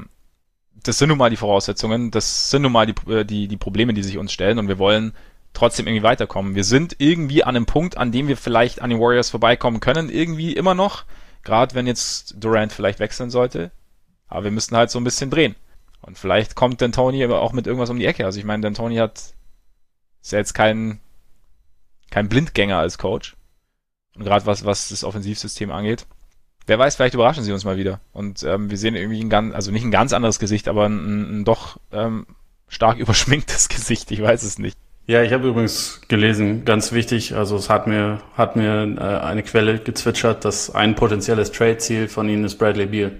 das sind nun mal die Voraussetzungen, das sind nun mal die Probleme, die sich uns stellen und wir wollen trotzdem irgendwie weiterkommen. Wir sind irgendwie an einem Punkt, an dem wir vielleicht an den Warriors vorbeikommen können, irgendwie immer noch, gerade wenn jetzt Durant vielleicht wechseln sollte, aber wir müssen halt so ein bisschen drehen. Und vielleicht kommt D'Antoni aber auch mit irgendwas um die Ecke. Also ich meine, D'Antoni ist ja jetzt kein Blindgänger als Coach. Und gerade was das Offensivsystem angeht. Wer weiß, vielleicht überraschen sie uns mal wieder. Und wir sehen irgendwie nicht ein ganz anderes Gesicht, aber ein doch stark überschminktes Gesicht. Ich weiß es nicht. Ja, ich habe übrigens gelesen, ganz wichtig, also es hat mir eine Quelle gezwitschert, dass ein potenzielles Trade-Ziel von ihnen ist Bradley Beal.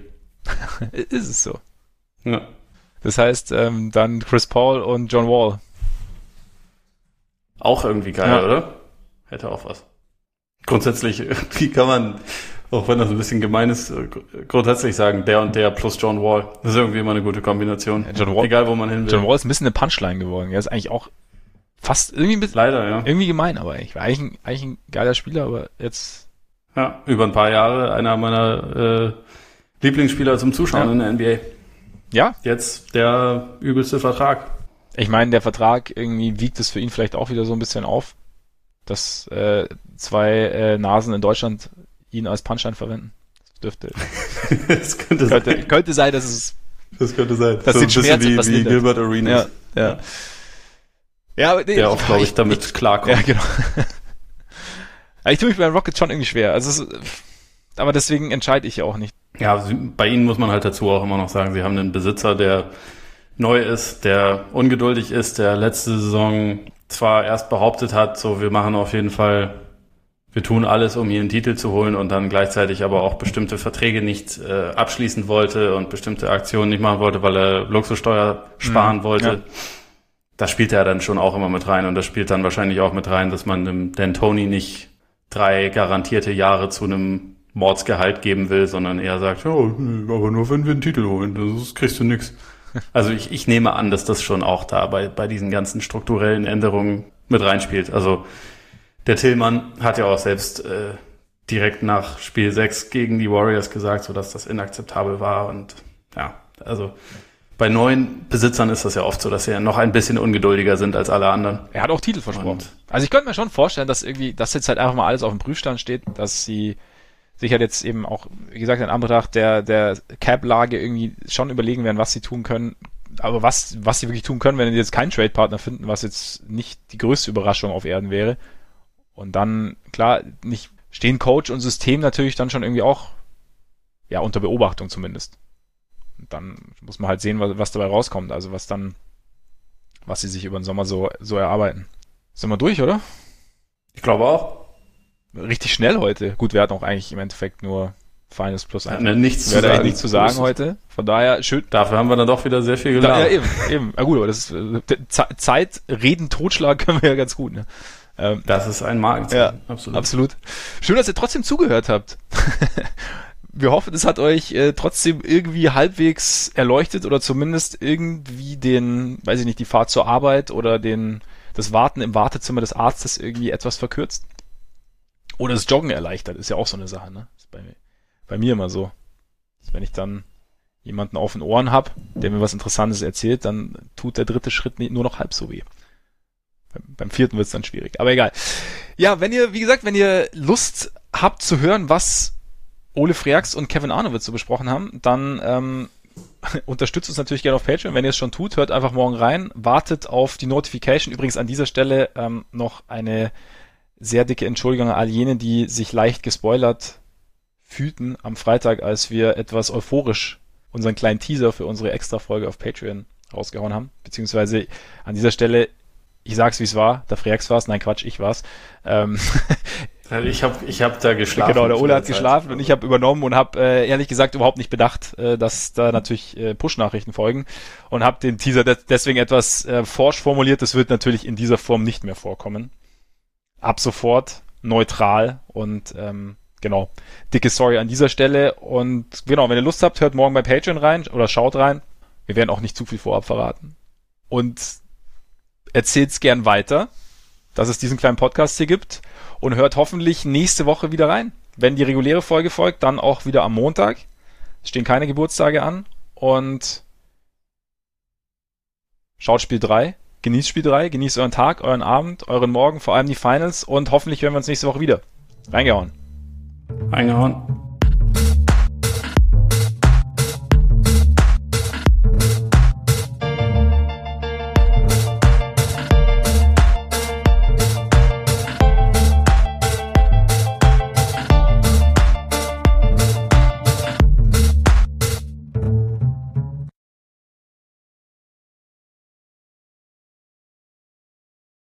Ist es so? Ja. Das heißt, dann Chris Paul und John Wall. Auch irgendwie geil, oder? Hätte auch was. Grundsätzlich, wie kann man, auch wenn das ein bisschen gemein ist, grundsätzlich sagen, der und der plus John Wall. Das ist irgendwie immer eine gute Kombination. Ja, John Wall, egal, wo man hin will. John Wall ist ein bisschen eine Punchline geworden. Er ist eigentlich auch fast irgendwie ein bisschen, leider, ja. Irgendwie gemein, aber ich war eigentlich ein geiler Spieler, aber jetzt. Ja, über ein paar Jahre einer meiner Lieblingsspieler zum Zuschauen in der NBA. Ja. Jetzt der übelste Vertrag. Ich meine, der Vertrag irgendwie wiegt es für ihn vielleicht auch wieder so ein bisschen auf, dass 2 Nasen in Deutschland ihn als Punchline verwenden. Das könnte sein, dass es. Das könnte sein. Das so ein bisschen wie Gilbert Arenas. Ja. Ja, aber der auch, glaube ich, damit klarkommt. Ja, genau. Ich tue mich bei Rockets schon irgendwie schwer. Also aber deswegen entscheide ich ja auch nicht. Ja, bei ihnen muss man halt dazu auch immer noch sagen, sie haben einen Besitzer, der neu ist, der ungeduldig ist, der letzte Saison zwar erst behauptet hat, so wir machen auf jeden Fall, wir tun alles, um hier einen Titel zu holen und dann gleichzeitig aber auch bestimmte Verträge nicht abschließen wollte und bestimmte Aktionen nicht machen wollte, weil er Luxussteuer sparen wollte. Ja. Das spielt er dann schon auch immer mit rein und das spielt dann wahrscheinlich auch mit rein, dass man dem D'Antoni nicht 3 garantierte Jahre zu einem Mordsgehalt geben will, sondern eher sagt, ja, aber nur wenn wir einen Titel holen, das kriegst du nix. Also ich nehme an, dass das schon auch da bei diesen ganzen strukturellen Änderungen mit reinspielt. Also der Tillmann hat ja auch selbst direkt nach Spiel 6 gegen die Warriors gesagt, so dass das inakzeptabel war und ja, also bei neuen Besitzern ist das ja oft so, dass sie ja noch ein bisschen ungeduldiger sind als alle anderen. Er hat auch Titel versprochen. Also ich könnte mir schon vorstellen, dass jetzt halt einfach mal alles auf dem Prüfstand steht, dass sie sich halt jetzt eben auch, wie gesagt, in Anbetracht der Cap-Lage irgendwie schon überlegen werden, was sie tun können. Aber was sie wirklich tun können, wenn sie jetzt keinen Trade-Partner finden, was jetzt nicht die größte Überraschung auf Erden wäre. Und dann, klar, stehen Coach und System natürlich dann schon irgendwie auch, ja, unter Beobachtung zumindest. Und dann muss man halt sehen, was dabei rauskommt. Also was sie sich über den Sommer so erarbeiten. Sind wir durch, oder? Ich glaube auch. Richtig schnell heute. Gut, wir hatten auch eigentlich im Endeffekt nur Finals plus 1. Nichts zu sagen heute. Von daher schön. Dafür haben wir dann doch wieder sehr viel gelernt. Ja, eben. Ja gut, aber das ist Zeit, Reden, Totschlag können wir ja ganz gut, ne? Das ist ein Markenzeichen. Ja, absolut. Schön, dass ihr trotzdem zugehört habt. Wir hoffen, es hat euch trotzdem irgendwie halbwegs erleuchtet oder zumindest irgendwie die Fahrt zur Arbeit oder das Warten im Wartezimmer des Arztes irgendwie etwas verkürzt. Oder das Joggen erleichtert, ist ja auch so eine Sache, ne? Ist bei mir immer so. Dass wenn ich dann jemanden auf den Ohren habe, der mir was Interessantes erzählt, dann tut der 3. Schritt nur noch halb so weh. Beim 4. wird es dann schwierig. Aber egal. Ja, wenn ihr Lust habt zu hören, was Ole Freaks und Kevin Arnowitz so besprochen haben, dann unterstützt uns natürlich gerne auf Patreon. Wenn ihr es schon tut, hört einfach morgen rein. Wartet auf die Notification. Übrigens an dieser Stelle noch eine sehr dicke Entschuldigung an all jene, die sich leicht gespoilert fühlten am Freitag, als wir etwas euphorisch unseren kleinen Teaser für unsere Extra-Folge auf Patreon rausgehauen haben. Beziehungsweise an dieser Stelle, ich sag's wie es war, der Freaks war's, nein Quatsch, ich war's. Ich hab da geschlafen. Genau, der Ole hat geschlafen und ich habe übernommen und habe ehrlich gesagt überhaupt nicht bedacht, dass da natürlich Push-Nachrichten folgen und habe den Teaser deswegen etwas forsch formuliert. Das wird natürlich in dieser Form nicht mehr vorkommen. Ab sofort neutral und genau, dicke Sorry an dieser Stelle und genau, wenn ihr Lust habt, hört morgen bei Patreon rein oder schaut rein. Wir werden auch nicht zu viel vorab verraten. Und erzählt's gern weiter, dass es diesen kleinen Podcast hier gibt und hört hoffentlich nächste Woche wieder rein. Wenn die reguläre Folge folgt, dann auch wieder am Montag. Es stehen keine Geburtstage an und schaut Spiel 3. Genießt Spiel 3, genießt euren Tag, euren Abend, euren Morgen, vor allem die Finals und hoffentlich hören wir uns nächste Woche wieder. Reingehauen.